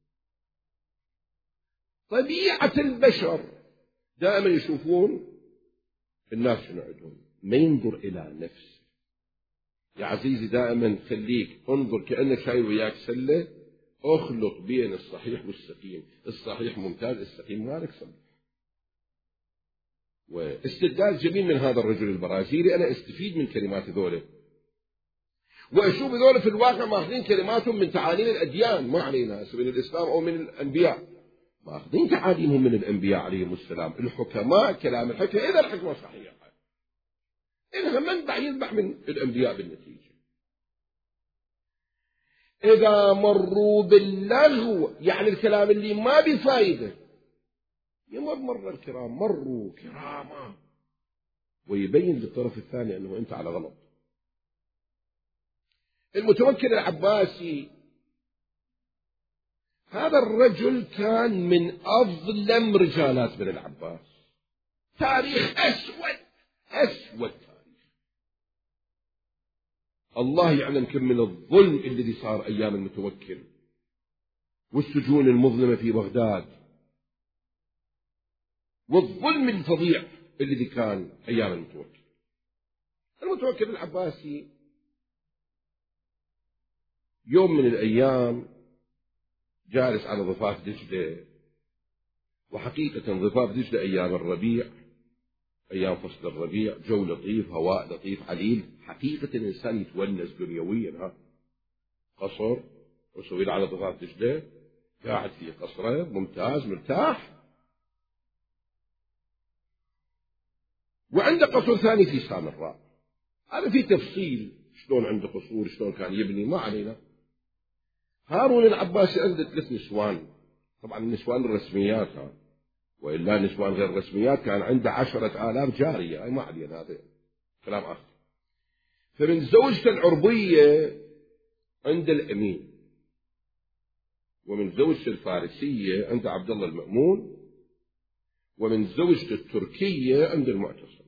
طبيعة البشر دائما يشوفون الناس شنو عندهم، ما ينظر إلى نفسه. يا عزيزي دائما خليك انظر كأنك شايل وياك سلة، اخلط بين الصحيح والسقيم. الصحيح ممتاز، السقيم مالك صلح. واستدلال جميل من هذا الرجل البرازيلي. أنا استفيد من كلمات ذوله، وأشوف ذوله في الواقع ماخذين كلماتهم من تعاليم الأديان، ما علينا من الإسلام أو من الأنبياء، ماخذين تعاليمهم من الأنبياء عليهم السلام. الحكماء كلام الحكمة، إذا الحكمة صحيحة، إنها منبع ينبع من الأنبياء بالنتيجة. إذا مروا باللغو يعني الكلام اللي ما بفايدة يمر مر الكرام، مروا كراما، ويبين للطرف الثاني أنه أنت على غلط. المتوكل العباسي هذا الرجل كان من أظلم رجالات بني العباس. تاريخ أسود أسود تاريخ. الله يعلم كم من الظلم الذي صار أيام المتوكل، والسجون المظلمة في بغداد، والظلم الفظيع الذي كان أيام المتوكل. المتوكل العباسي يوم من الأيام جالس على ضفاف دجلة، وحقيقة ضفاف دجلة أيام الربيع، أيام فصل الربيع، جو لطيف، هواء لطيف عليل، حقيقة الإنسان يتونس دنيويا. قصر وسوي على ضفاف دجلة، قاعد في قصره ممتاز مرتاح. وعنده قصر ثاني في سامراء، هذا في تفصيل شلون عنده قصور، شلون كان يبني، ما علينا. هارون العباسي عنده 3 نسوان، طبعا النسوان الرسميات، وإلا نسوان غير رسميات كان عنده 10,000 جارية، أي ما علينا، هذا كلام آخر. فمن زوجته العربية عند الأمين، ومن زوجته الفارسية عند عبد الله المأمون، ومن زوجته التركية عند المعتصم.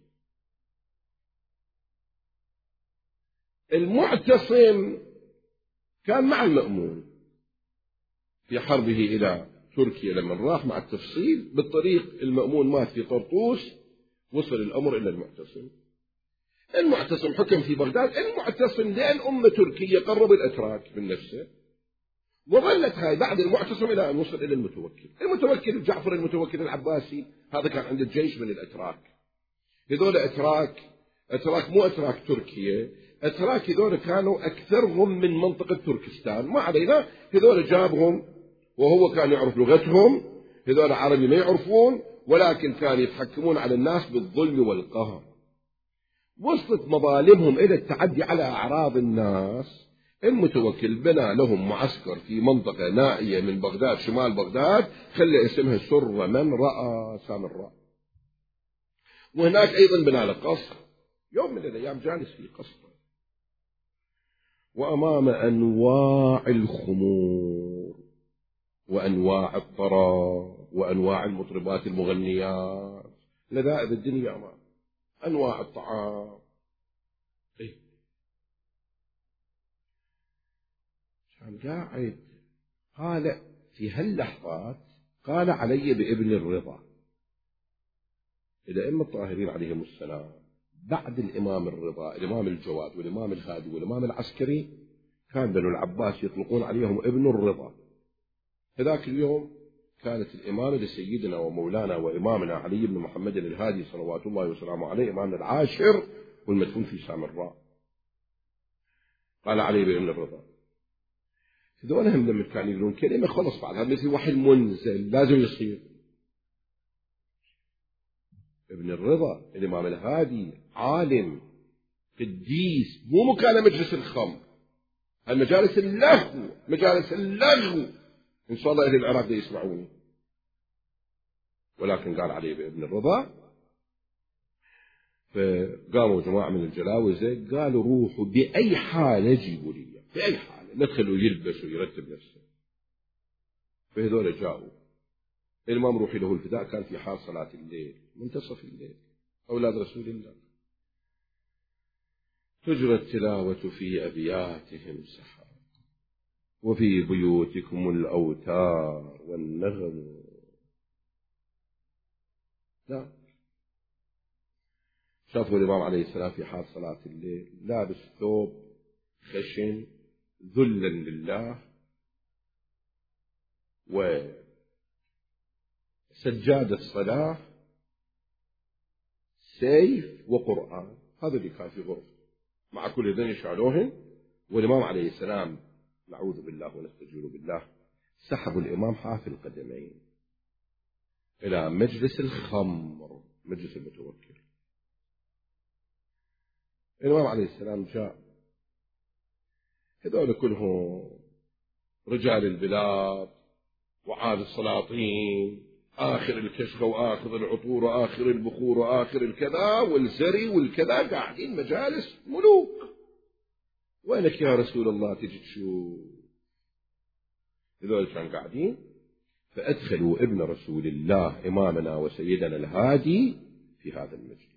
المعتصم كان مع المأمون في حربه إلى تركيا، لما راح مع التفصيل بالطريق المأمون مات في طرطوس، وصل الأمر إلى المعتصم. المعتصم حكم في بغداد. المعتصم لأن أمة تركيا قرب الأتراك من نفسه، وظلت هاي بعد المعتصم إلى أن وصل إلى المتوكل. المتوكل جعفر المتوكل العباسي هذا كان عنده جيش من الأتراك. هذول أتراك مو أتراك تركيا، أتراك هذول كانوا أكثرهم من منطقة تركستان، ما علينا. هذول جابهم وهو كان يعرف لغتهم، هذول عربي ما يعرفون، ولكن كانوا يتحكمون على الناس بالظلم والقهر. وصلت مظالمهم إلى التعدي على أعراض الناس. المتوكل بنى لهم معسكر في منطقة نائية من بغداد، شمال بغداد، خلى اسمها سر من رأى سامراء. وهناك أيضا بنى له قصر. يوم من الأيام جالس في قصر، وأمام أنواع الخمور وأنواع الطرب وأنواع المطربات المغنيات، لذائذ الدنيا أمام، أنواع الطعام. كان قاعد. قال في هاللحظات قال علي بابن الرضا. الأئمة الطاهرين عليهم السلام بعد الإمام الرضا، الإمام الجواد والإمام الهادي والإمام العسكري، كان بنو العباس يطلقون عليهم ابن الرضا. هذاك اليوم كانت الإمامة لسيدنا ومولانا وإمامنا علي بن محمد الهادي صلوات الله وسلامه عليه، إمامنا العاشر والمدفون في سامراء. قال علي بابن الرضا. هذول هم لما كانوا يقولون كلمة خلص بعدها مثل وحي منزل لازم يصير. ابن الرضا الإمام الهادي عالم قديس، مو مكان مجلس الخمر، المجالس اللغو، مجالس اللغو. إن شاء الله أهل العراق يسمعوني. ولكن قال عليه بابن الرضا. فقاموا جماعة من الجلاوزة قالوا روحوا بأي حالة جيبوا لي، بأي حالة، لا تخلوا يلبس ويرتب نفسه. فهذول جاءوا. الإمام روحي له الفداء كان في حال صلاة الليل، منتصف الليل، أولاد رسول الله. تجرى التلاوة في أبياتهم سحر، وفي بيوتكم الأوتار والنغم. لا، شافوا الإمام عليه السلام في حال صلاة الليل لابس ثوب خشن ذلا لله، وسجادة صلاة، سيف وقرآن. هذا اللي كان في غرفة مع كل ذين يشعلوهن. والإمام عليه السلام نعوذ بالله ونستجير بالله سحبوا الإمام حافي القدمين إلى مجلس الخمر، مجلس المتوكل. الإمام عليه السلام جاء، هذول كلهم رجال البلاد وعاد السلاطين، آخر الكشخة وآخر العطور وآخر البخور وآخر الكذا والزري والكذا، قاعدين مجالس ملوك. وينك يا رسول الله تجي تشوف؟ هذول كانوا قاعدين، فأدخلوا ابن رسول الله إمامنا وسيدنا الهادي في هذا المجلس.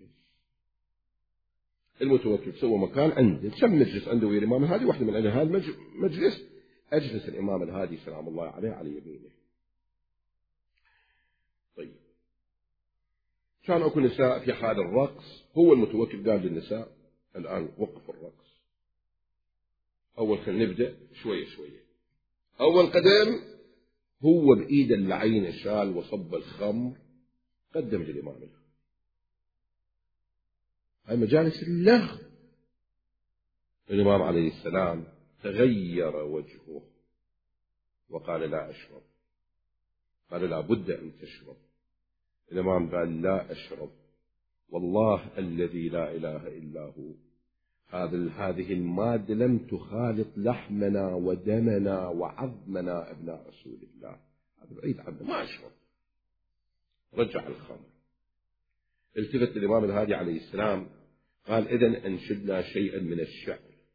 المتوكل سوى مكان عنده، كم مجلس عنده ويا الإمام الهادي، واحدة من هذا المجلس أجلس الإمام الهادي سلام الله عليه على يمينه. طيب، كان أكو نساء في حال الرقص، هو المتوكل قال للنساء الآن وقف الرقص. أول خلينا نبدأ شوية شوية. أول قدم هو بإيد اللعين شال وصب الخمر، قدم للإمام الهادي. هاي مجالس اللغو. الإمام عليه السلام تغير وجهه وقال لا أشرب. قال لا بد أن تشرب. الإمام قال لا أشرب، والله الذي لا إله إلا هو، هذه المادة لم تخالط لحمنا ودمنا وعظمنا أبناء رسول الله، هذا بعيد عنه، ما أشرب. رجع الخمر. التفت الإمام الهادي عليه السلام قال إذن أنشدنا شيئا من الشعر.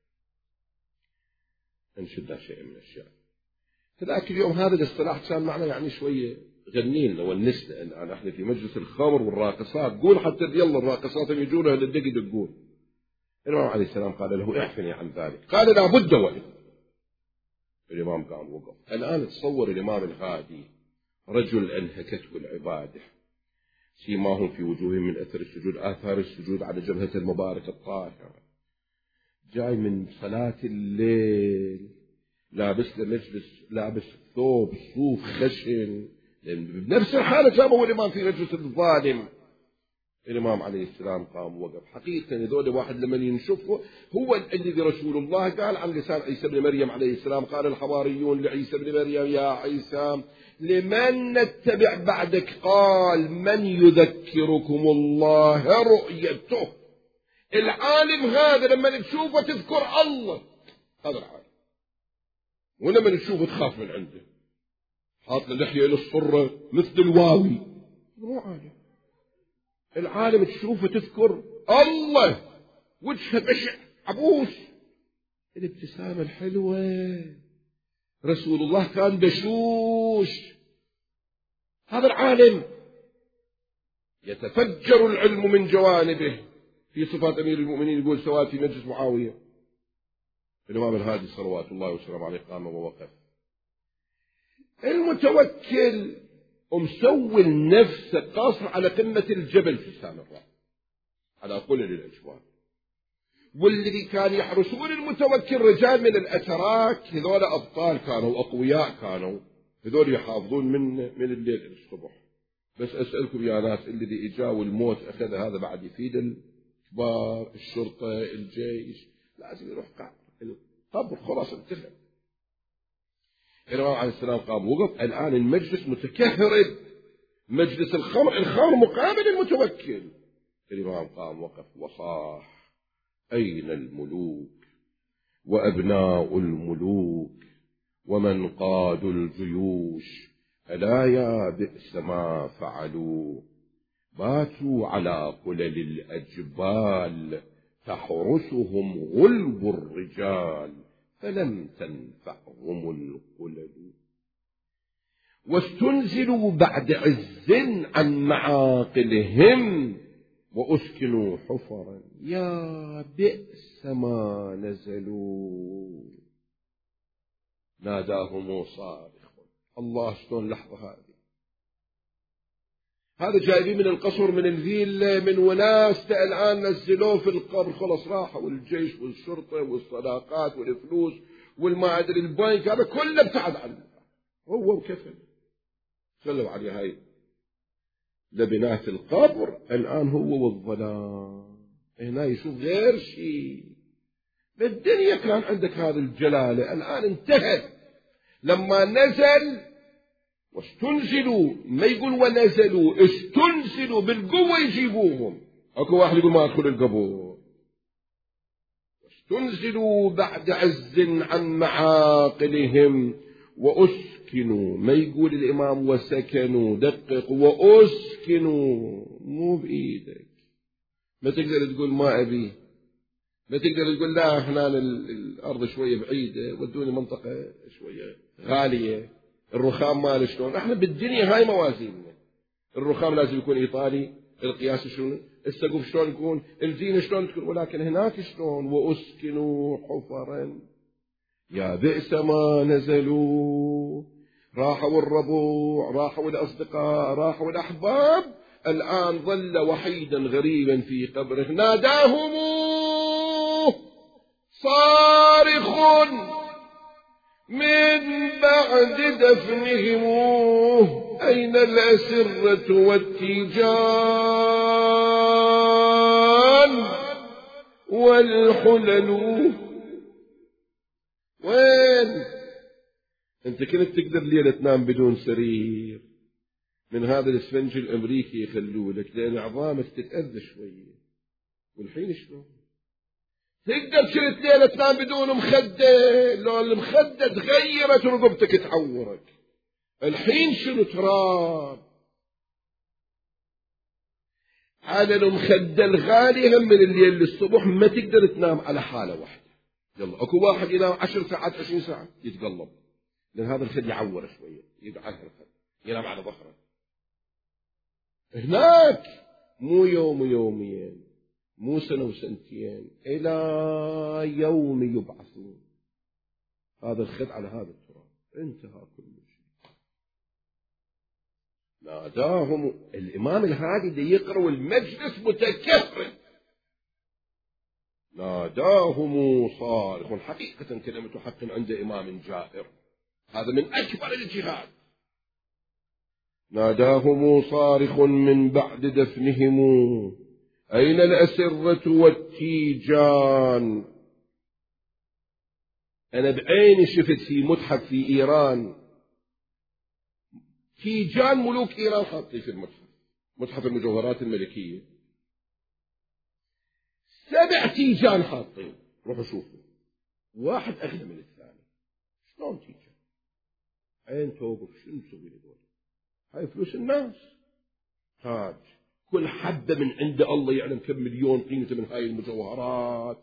أنشدنا شيئا من الشعر. فذاك اليوم هذا الاصطلاح كان معنا يعني شوية غنين لو النسنا الآن احنا في مجلس الخمر والراقصات، قول حتى يلا الراقصات يجونها للدق يدقون. الإمام عليه السلام قال له اعفني عن ذلك. قال لا بد وإذن. الإمام قام وقف. الآن تصور الإمام الهادي رجل أنهكته العبادة، سيماهم في وجوههم من أثر السجود، آثار السجود على جبهة المبارك الطاهرة، جاي من صلاة الليل لابس لمجلس، لابس ثوب صوف خشن، بنفس الحالة جابه الإمام في مجلس الظالم. الإمام عليه السلام قام وقف. حقيقة هذول واحد لمن ينشفه هو الذي رسول الله قال عن لسان عيسى بن مريم عليه السلام، قال الحواريون لعيسى بن مريم يا عيسى لمن نتبع بعدك؟ قال من يذكركم الله رؤيته. العالم هذا لما تشوفه تذكر الله، هذا العالم. ولما تشوفه تخاف من عنده، حاط اللحية للصرة مثل الواوي، مو عالم. العالم تشوفه تذكر الله، وجهه بشع عبوس، الابتسامة الحلوة. رسول الله كان بشوش. هذا العالم يتفجر العلم من جوانبه. في صفات أمير المؤمنين يقول سواء في مجلس معاوية، الإمام الهادي صلوات الله وسلامه عليه قام ووقف. المتوكل ومسوي النفس قاصر على قمة الجبل في سامراء على قلل الأجوال، والذي كان يحرسون المتوكل رجال من الأتراك، هذول أبطال كانوا أقوياء، كانوا هذول يحافظون من الليل إلى الصبح. بس أسألكم يا ناس، الذي إجاوا الموت أخذ هذا بعد يفيد الكبار، الشرطة، الجيش، لازم يروح قبر خلاص انتهى. الإمام عليه السلام قام وقف. الآن المجلس متكهرب، مجلس الخمر مقابل المتوكل. الإمام قام وقف وصاح أين الملوك وأبناء الملوك ومن قادوا الجيوش؟ ألا يا بئس ما فعلوا، باتوا على قلل الأجبال تحرسهم غلب الرجال فلم تنفعهم القلل، واستنزلوا بعد عز عن معاقلهم وأسكنوا حفرا يا بئس ما نزلوا. ناداهم صارخ. الله شلون لحظة هذا جايبين من القصر من الفيلا من وناس الآن نزلوه في القبر، خلص راحوا، والجيش والشرطة والصداقات والفلوس والما أدري البنك، هذا كله ابتعد عنه، هو وكفن خلوا عليه هاي لبنات القبر. الآن هو والظلام هنا يشوف غير شيء. بالدنيا كان عندك هذه الجلالة، الآن انتهت. لما نزل واستنزلوا، ما يقول ونزلوا، استنزلوا بالقوة يجيبوهم. اكو واحد يقول ما ادخل القبور، واستنزلوا بعد عز عن معاقلهم وأسكنوا. ما يقول الإمام وسكنوا، دقق، وأسكنوا، مو بإيدك. ما تقدر تقول ما أبي، ما تقدر تقول لا احنا الأرض شوية بعيدة ودوني منطقة شوية غالية، الرخام مال شلون. احنا بالدنيا هاي موازيننا، الرخام لازم يكون إيطالي، القياس شلون، السقف شلون يكون، الزينة شلون تكون، ولكن هناك شلون. وأسكنوا حفرا. يا بئس ما نزلوا، راحوا الربوع، راحوا الأصدقاء، راحوا الأحباب، الآن ظل وحيدا غريبا في قبره. ناداهم صارخ من بعد دفنهم أين الأسرة والتيجان والحلل. وين انت كنت تقدر ليلة تنام بدون سرير؟ من هذا الاسفنج الامريكي يخلولك لان عظامك تتأذى شوية، والحين شلون تقدر كنت ليلة تنام بدون مخدة؟ لو المخدة تغيرت رقبتك تعورك، الحين شنو تراب على المخدة الغالية. هم من الليل للصبح ما تقدر تنام على حالة واحدة. يلا اكو واحد ينام 10 ساعات 20 ساعة يتقلب، لأن هذا الخد يعور شوية، يقعد الخد ينام على ظهره. هناك مو يوم ويومين، مو سنة وسنتين، إلى يوم يبعثون. هذا الخد على هذا التراب، انتهى كل شيء. ناداهم الإمام الهادي دي يقرأ والمجلس متكفر. ناداهم صارخ. حقيقة كلمة حق عند إمام جائر، هذا من أكبر الجهاد. ناداهم صارخ من بعد دفنهم أين الأسرة والتيجان. أنا بعيني شفت في متحف في إيران تيجان ملوك إيران حاطين في المتحف، متحف المجوهرات الملكية، 7 تيجان حاطين. روحوا شوفوا، واحد أغلى من الثاني. شلون تيجان؟ عين توقف، شنو تسوي لدول؟ هاي فلوس الناس، تاج، كل حبة من عند الله يعلم كم مليون قيمته من هاي المجوهرات.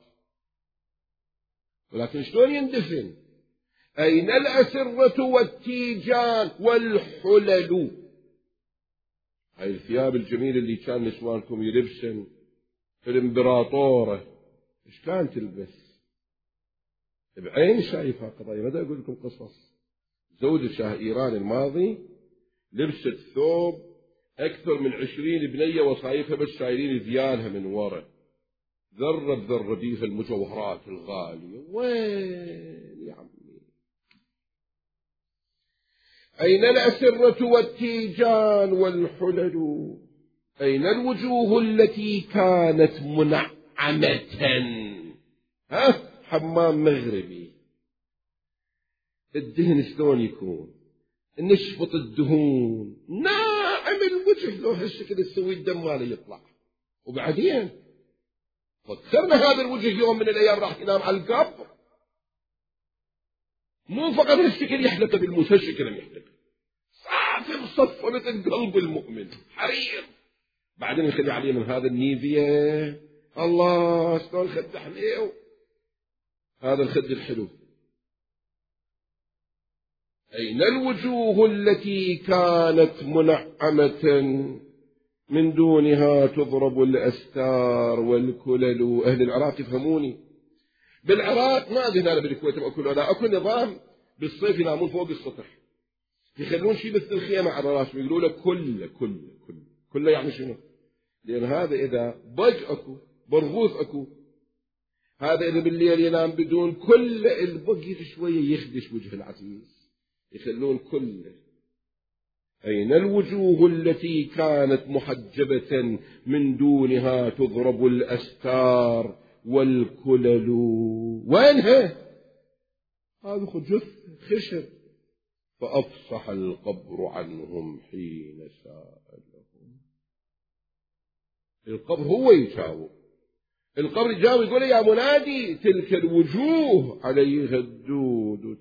ولكن شلون يندفن؟ أين الأسرة والتيجان والحلل. هاي الثياب الجميلة اللي كان نسوانكم يلبسن الإمبراطورة، إيش كان تلبس؟ بعين شايفها قضايا، ما أقول لكم قصص. زوجة شاه إيران الماضي لبست ثوب أكثر من 20 بنية وصايفها بس شايلين ذيالها من وراء، ذرة بذرة بيها المجوهرات الغالية. وين يا عمي؟ أين الأسرة والتيجان والحلل؟ أين الوجوه التي كانت منعمة؟ حمام مغربي، الدهن شلون يكون؟ نشفط الدهون، ناعم الوجه، لو هالشكل تسوي الدم ماله يطلع. وبعدين فكرنا هذا الوجه يوم من الأيام راح ينام على القبر، مو فقط الشكل يحلق بالموس، هالشكل يحلق صافي مصفنة قلب المؤمن حرير. بعدين يخلي عليه من هذا النيفيا، الله شلون خد حليو، هذا الخد الحلو. أين الوجوه التي كانت منعمة من دونها تضرب الأستار والكلل؟ أهل العراق يفهموني. بالعراق ما أدري أنا بالكويت أكو لا أكو نظام بالصيف ينامون فوق السطح، يخلون شيء مثل الخيمة على راسه ويقولوا له كله يعني شنو؟ لأن هذا إذا ضج أكو، برغوث أكو، هذا إذا بالليل ينام بدون كل البقية شوية يخدش وجه العزيز، يخلون كله. أين الوجوه التي كانت محجبة من دونها تضرب الأستار والكلل؟ وينها؟ هذا جثة خشب. فأفصح القبر عنهم حين سألهم. القبر هو يجاوب، القبر يجاوب يقول يا منادي تلك الوجوه عليها الدود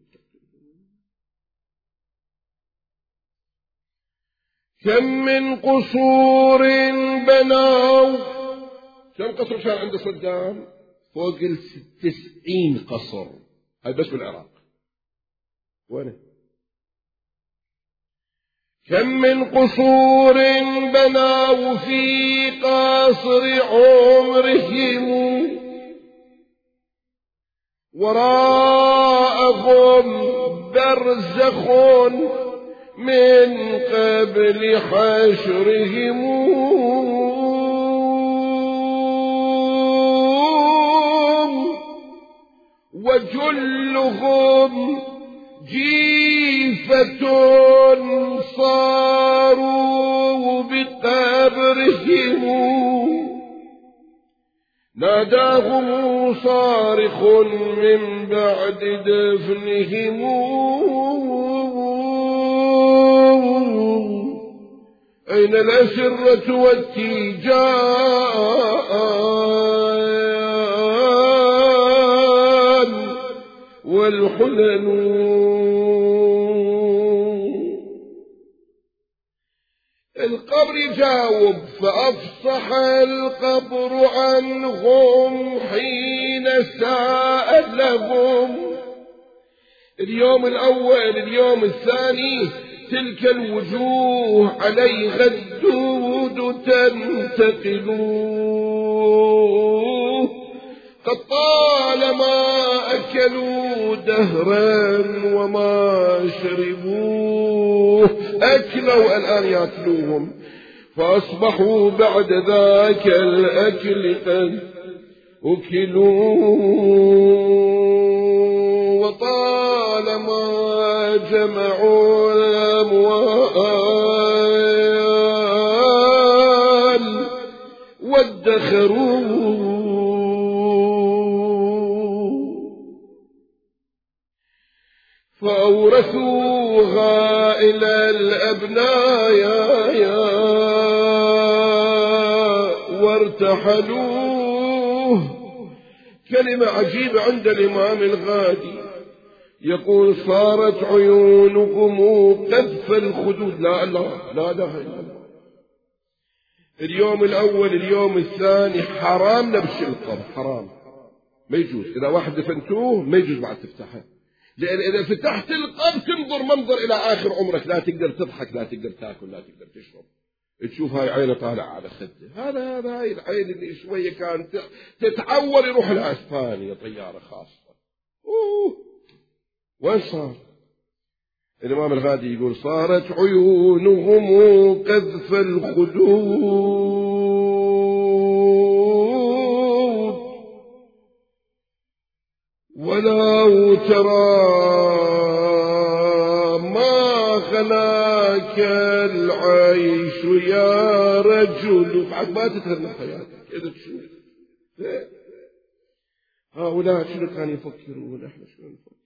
كم من قصور بنوا. كم قصر كان عند صدام؟ فوق 90 قصر، هاي بس بالعراق. وين؟ كم من قصور بنوا في قصر عمرهم وراءهم برزخ من قبل حشرهم وجلهم جيفة صاروا بقبرهم ناداهم صارخ من بعد دفنهم أين الأسرة والتيجان والحلل. القبر يجاوب فأفصح القبر عنهم حين سألهم. اليوم الأول اليوم الثاني تلك الوجوه عليها الدود تنتقل قد طالما أكلوا دهرا وما شربوه. أكلوا الآن يأكلوهم فأصبحوا بعد ذاك الأكل قد أكلوا وطالما جمعوا الأموال وادخروا فأورثوها إلى الأبناء وارتحلوه. كلمة عجيبة عند الإمام الغادي يقول صارت عيونكم قذف الخدود. لا الله لا إله إلا الله. اليوم الأول اليوم الثاني حرام نبش القبر، حرام ما يجوز. إذا واحد دفنتوه ما يجوز بعد تفتحه، لأن إذا فتحت القبر تنظر منظر إلى آخر عمرك، لا تقدر تضحك لا تقدر تأكل لا تقدر تشرب. تشوف هاي عينه طالعة على خده، هذا هاي العين اللي شوية كانت تتعور يروح لها إسبانيا طيارة خاصة. وين صار؟ الإمام الغادي يقول صارت عيونهم قذف الخدود ولو ترى ما خلاك العيش يا رجل. بعد ما تتهنى حياتك إذا تشوف هؤلاء شنو كانوا يفكرون، احنا شنو نفكر.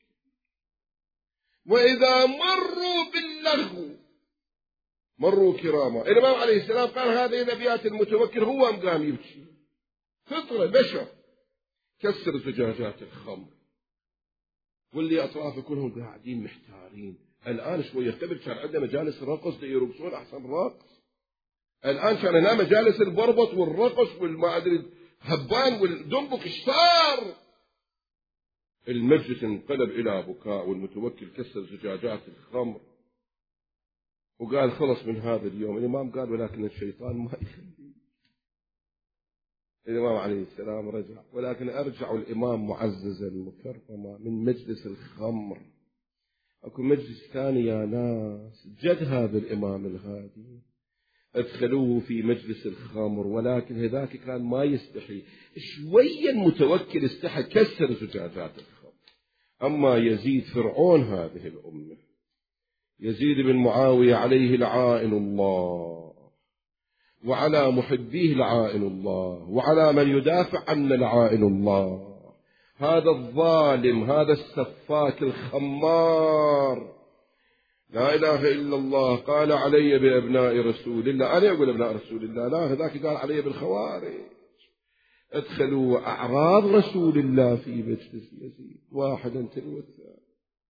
وإذا مروا باللغو مروا كراما. الإمام عليه السلام قال هذه الأبيات المتوكل هو قام يبكي فطرة بشر. كسر زجاجات الخمر واللي أطرافه كلهم قاعدين محتارين. الآن شوية قبل كان عندنا مجالس الرقص يرقصون أحسن رقص. الآن كان هنا مجالس البربط والرقص والما أدري هبان والدنبك. ايش صار؟ المجلس انقلب إلى بكاء والمتوكل كسر زجاجات الخمر وقال خلص من هذا اليوم. الإمام قال ولكن الشيطان ما يخليه. الإمام عليه السلام رجع، ولكن أرجع الإمام معززا مكرما من مجلس الخمر. أكو مجلس ثاني يا ناس جد هذا الإمام الغادي أدخلوه في مجلس الخمر، ولكن هذاك كان ما يستحي. شوية المتوكل استحى كسر زجاجات الخمر. أما يزيد فرعون هذه الأمة، يزيد بن معاوية عليه لعائن الله وعلى محبيه لعائن الله وعلى من يدافع عنا لعائن الله. هذا الظالم هذا السفاك الخمار لا إله إلا الله قال علي بأبناء رسول الله. أنا أقول أبناء رسول الله، لا هذاك قال علي بالخوارج. أدخلوا أعراض رسول الله في مجلس يزيد واحدا تلو الثاني.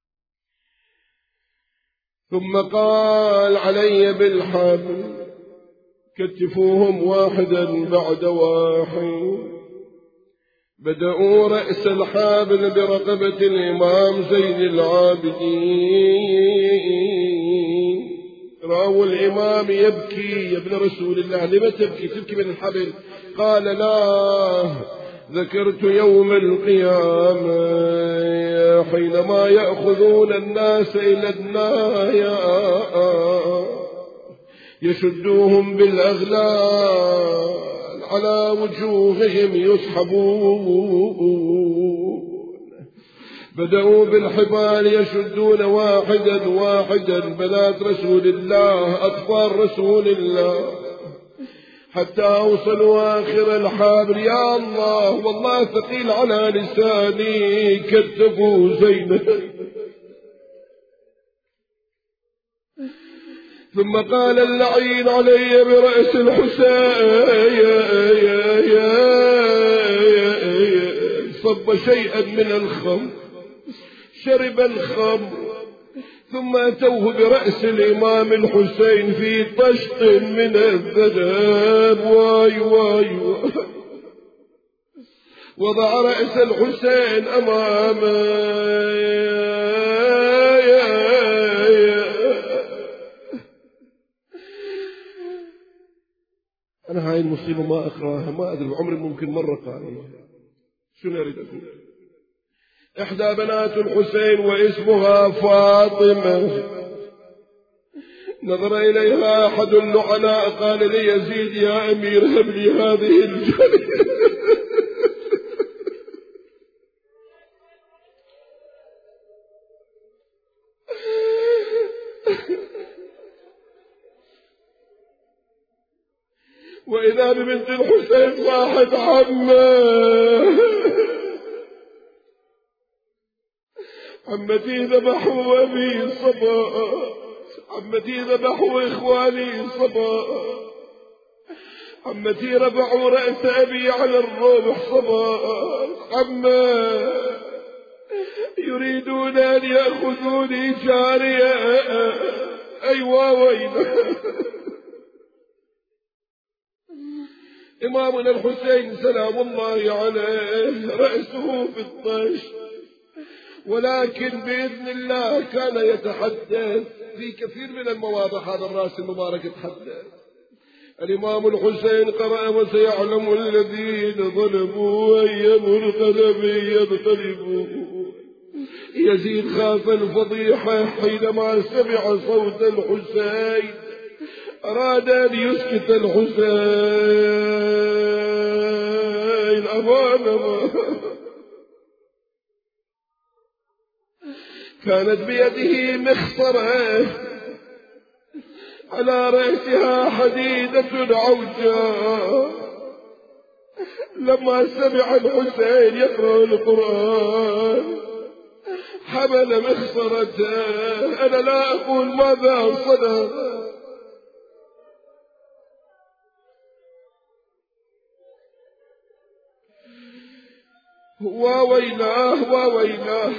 ثم قال علي بالحبل، كتفوهم واحدا بعد واحد. بدأوا رأس الحابل برقبة الإمام زين العابدين. رأوا الإمام يبكي. يا ابن رسول الله لم تبكي؟ تبكي من الحبل؟ قال لا، ذكرت يوم القيامة حينما يأخذون الناس إلى النار يشدوهم بالأغلال على وجوههم يسحبون. بدأوا بالحبال يشدون واحدا واحدا بنات رسول الله، أطفال رسول الله، حتى أوصلوا آخر الحبل. يا الله والله ثقيل على لساني. كتفوا زينب. ثم قال اللعين علي برأس الحسين صب شيئا من الخمر، شرب الخمر. ثم أتوه برأس الإمام الحسين في طشط من الذهب. واي واي واي. وضع رأس الحسين أمامه. أنا هاي المصيبة ما أقرأها، ما أدري عمري ممكن مرة قارئها. شنو أريد أقول؟ إحدى بنات الحسين واسمها فاطمة، نظر إليها أحد اللعناء قال لي يزيد يا أمير هب لي هذه الجارية. وإذا ببنت الحسين صاحت عمتي ذبحوا أبي صبا، عمتي ذبحوا إخواني صبا، عمتي رفعوا رأس أبي على الرمح صبا. يريدون أن يأخذوني جارية. أيوا ويلي. إمامنا الحسين سلام الله عليه رأسه في الطش، ولكن بإذن الله كان يتحدث في كثير من المواضع. هذا الرأس المبارك يتحدث. الإمام الحسين قرأ وسيعلم الذين ظلموا أي منقلب ينقلبون. يزيد خاف الفضيحة حينما سمع صوت الحسين، أراد أن يسكت الحسين أمامه. كانت بيده مخصرة على رأسها حديدة عوجاء. لما سمع الحسين يقرأ القرآن حمل مخصرته. أنا لا أقول ماذا صنع. وويلاه وويلاه.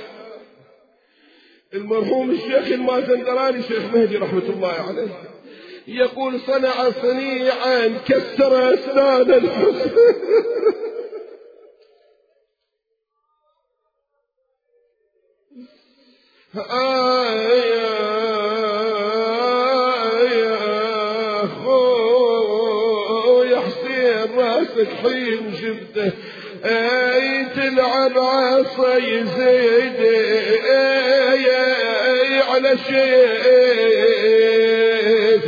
المرحوم الشيخ المازندراني شيخ مهدي رحمة الله عليه يقول صنع صنيعا كسر أسنان الحسين. يا حسين راسك حين شفته تلعب عصي زيد على شيء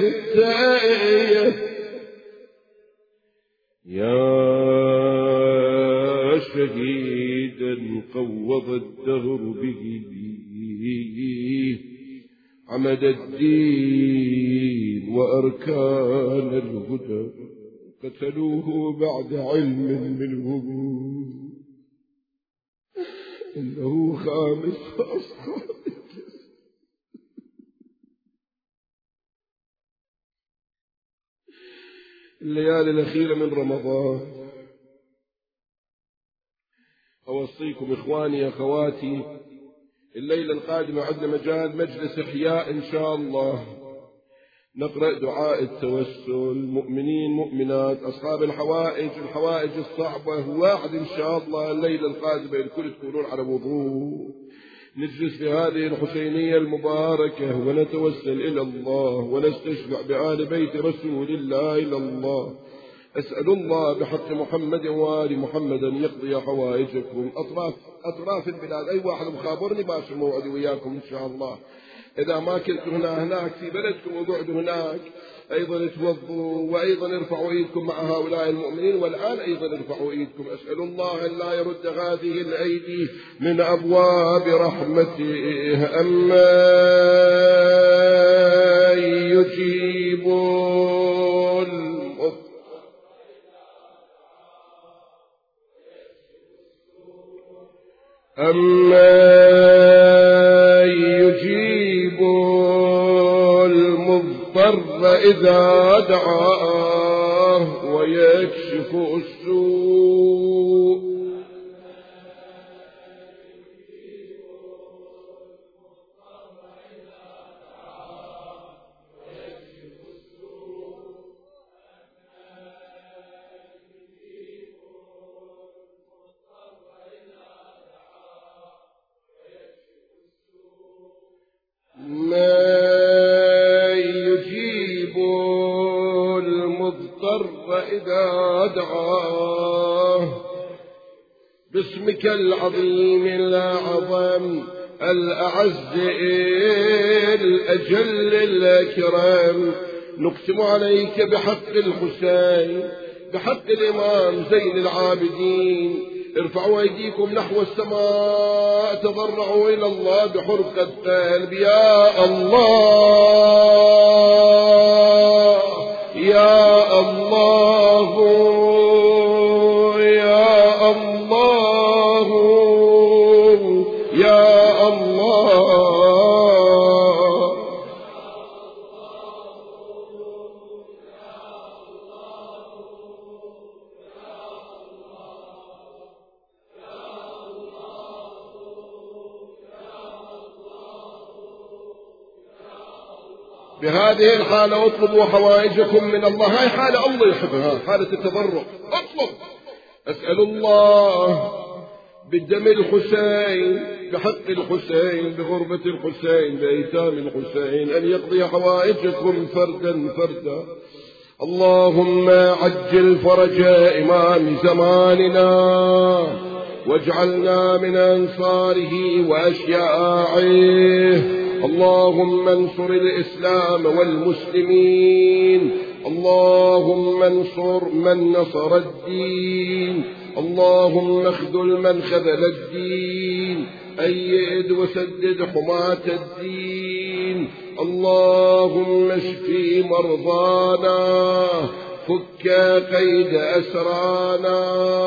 يا شهيدا قوض الدهر به عمد الدين وأركان الهدى، قتلوه بعد علم منه إنه خامس أصحاب. الليالي الأخيرة من رمضان أوصيكم إخواني أخواتي، الليلة القادمة عندنا مجال مجلس إحياء إن شاء الله، نقرأ دعاء التوسل، مؤمنين مؤمنات أصحاب الحوائج الصعبة، واحد إن شاء الله الليلة القادمة الكل تكونون على وضوء، نجلس في هذه الحسينية المباركة ونتوسل إلى الله ونستشفع بآل بيت رسول الله إلى الله. أسأل الله بحق محمد وآل محمد أن يقضي حوائجكم أطراف البلاد. أي واحد مخابرني باش موعدي وياكم إن شاء الله. إذا ما كنتم هناك في بلدكم وقعدوا هناك أيضا توضوا، وأيضا ارفعوا إيدكم مع هؤلاء المؤمنين، والآن أيضا ارفعوا إيدكم. أسأل الله أن لا يرد هذه الأيدي من أبواب رحمته. أما يجيب المضطر إذا دعاه ويكشف السوء. إذا دعاه باسمك العظيم الأعظم الأعز الأجل الأكرم، نقسم عليك بحق الحسين، بحق الإمام زين العابدين، ارفعوا أيديكم نحو السماء، تضرعوا إلى الله بحرقة قلب. يا الله يا الله يا الله يا الله. بهذه الحالة اطلبوا حوائجكم من الله. هاي حالة الله يحبها، حالة التضرع. اطلب. أسأل الله بالدم الحسين، بحق الحسين، بغربة الحسين، بأيتام الحسين، أن يقضي حوائجكم فردا فردا. اللهم عجل فرج إمام زماننا واجعلنا من أنصاره وأشياعه. اللهم انصر الإسلام والمسلمين، اللهم انصر من نصر الدين، اللهم اخذل من خذل الدين، أيد وسدد حماة الدين. اللهم اشفي مرضانا، فك قيد أسرانا،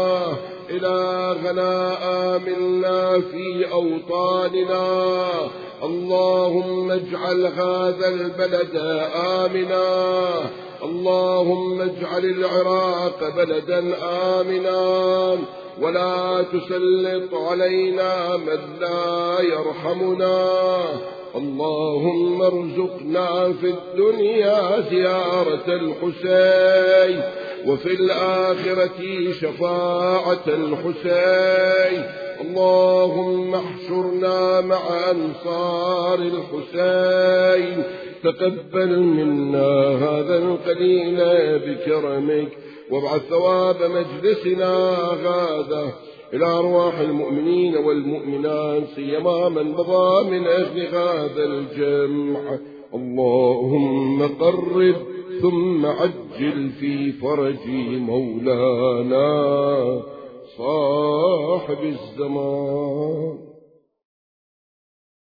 إلهنا آمنا في أوطاننا. اللهم اجعل هذا البلد آمنا، اللهم اجعل العراق بلدا آمنا، ولا تسلط علينا من لا يرحمنا. اللهم ارزقنا في الدنيا زيارة الحسين، وفي الآخرة شفاعة الحسين. اللهم احشرنا مع أنصار الحسين. تقبل منا هذا القليل بكرمك، وابعث ثواب مجلسنا هذا إلى أرواح المؤمنين والمؤمنات، سيما من مضى من أجل هذا الجمع. اللهم قرب ثم عجل في فرج مولانا صاحب الزمان.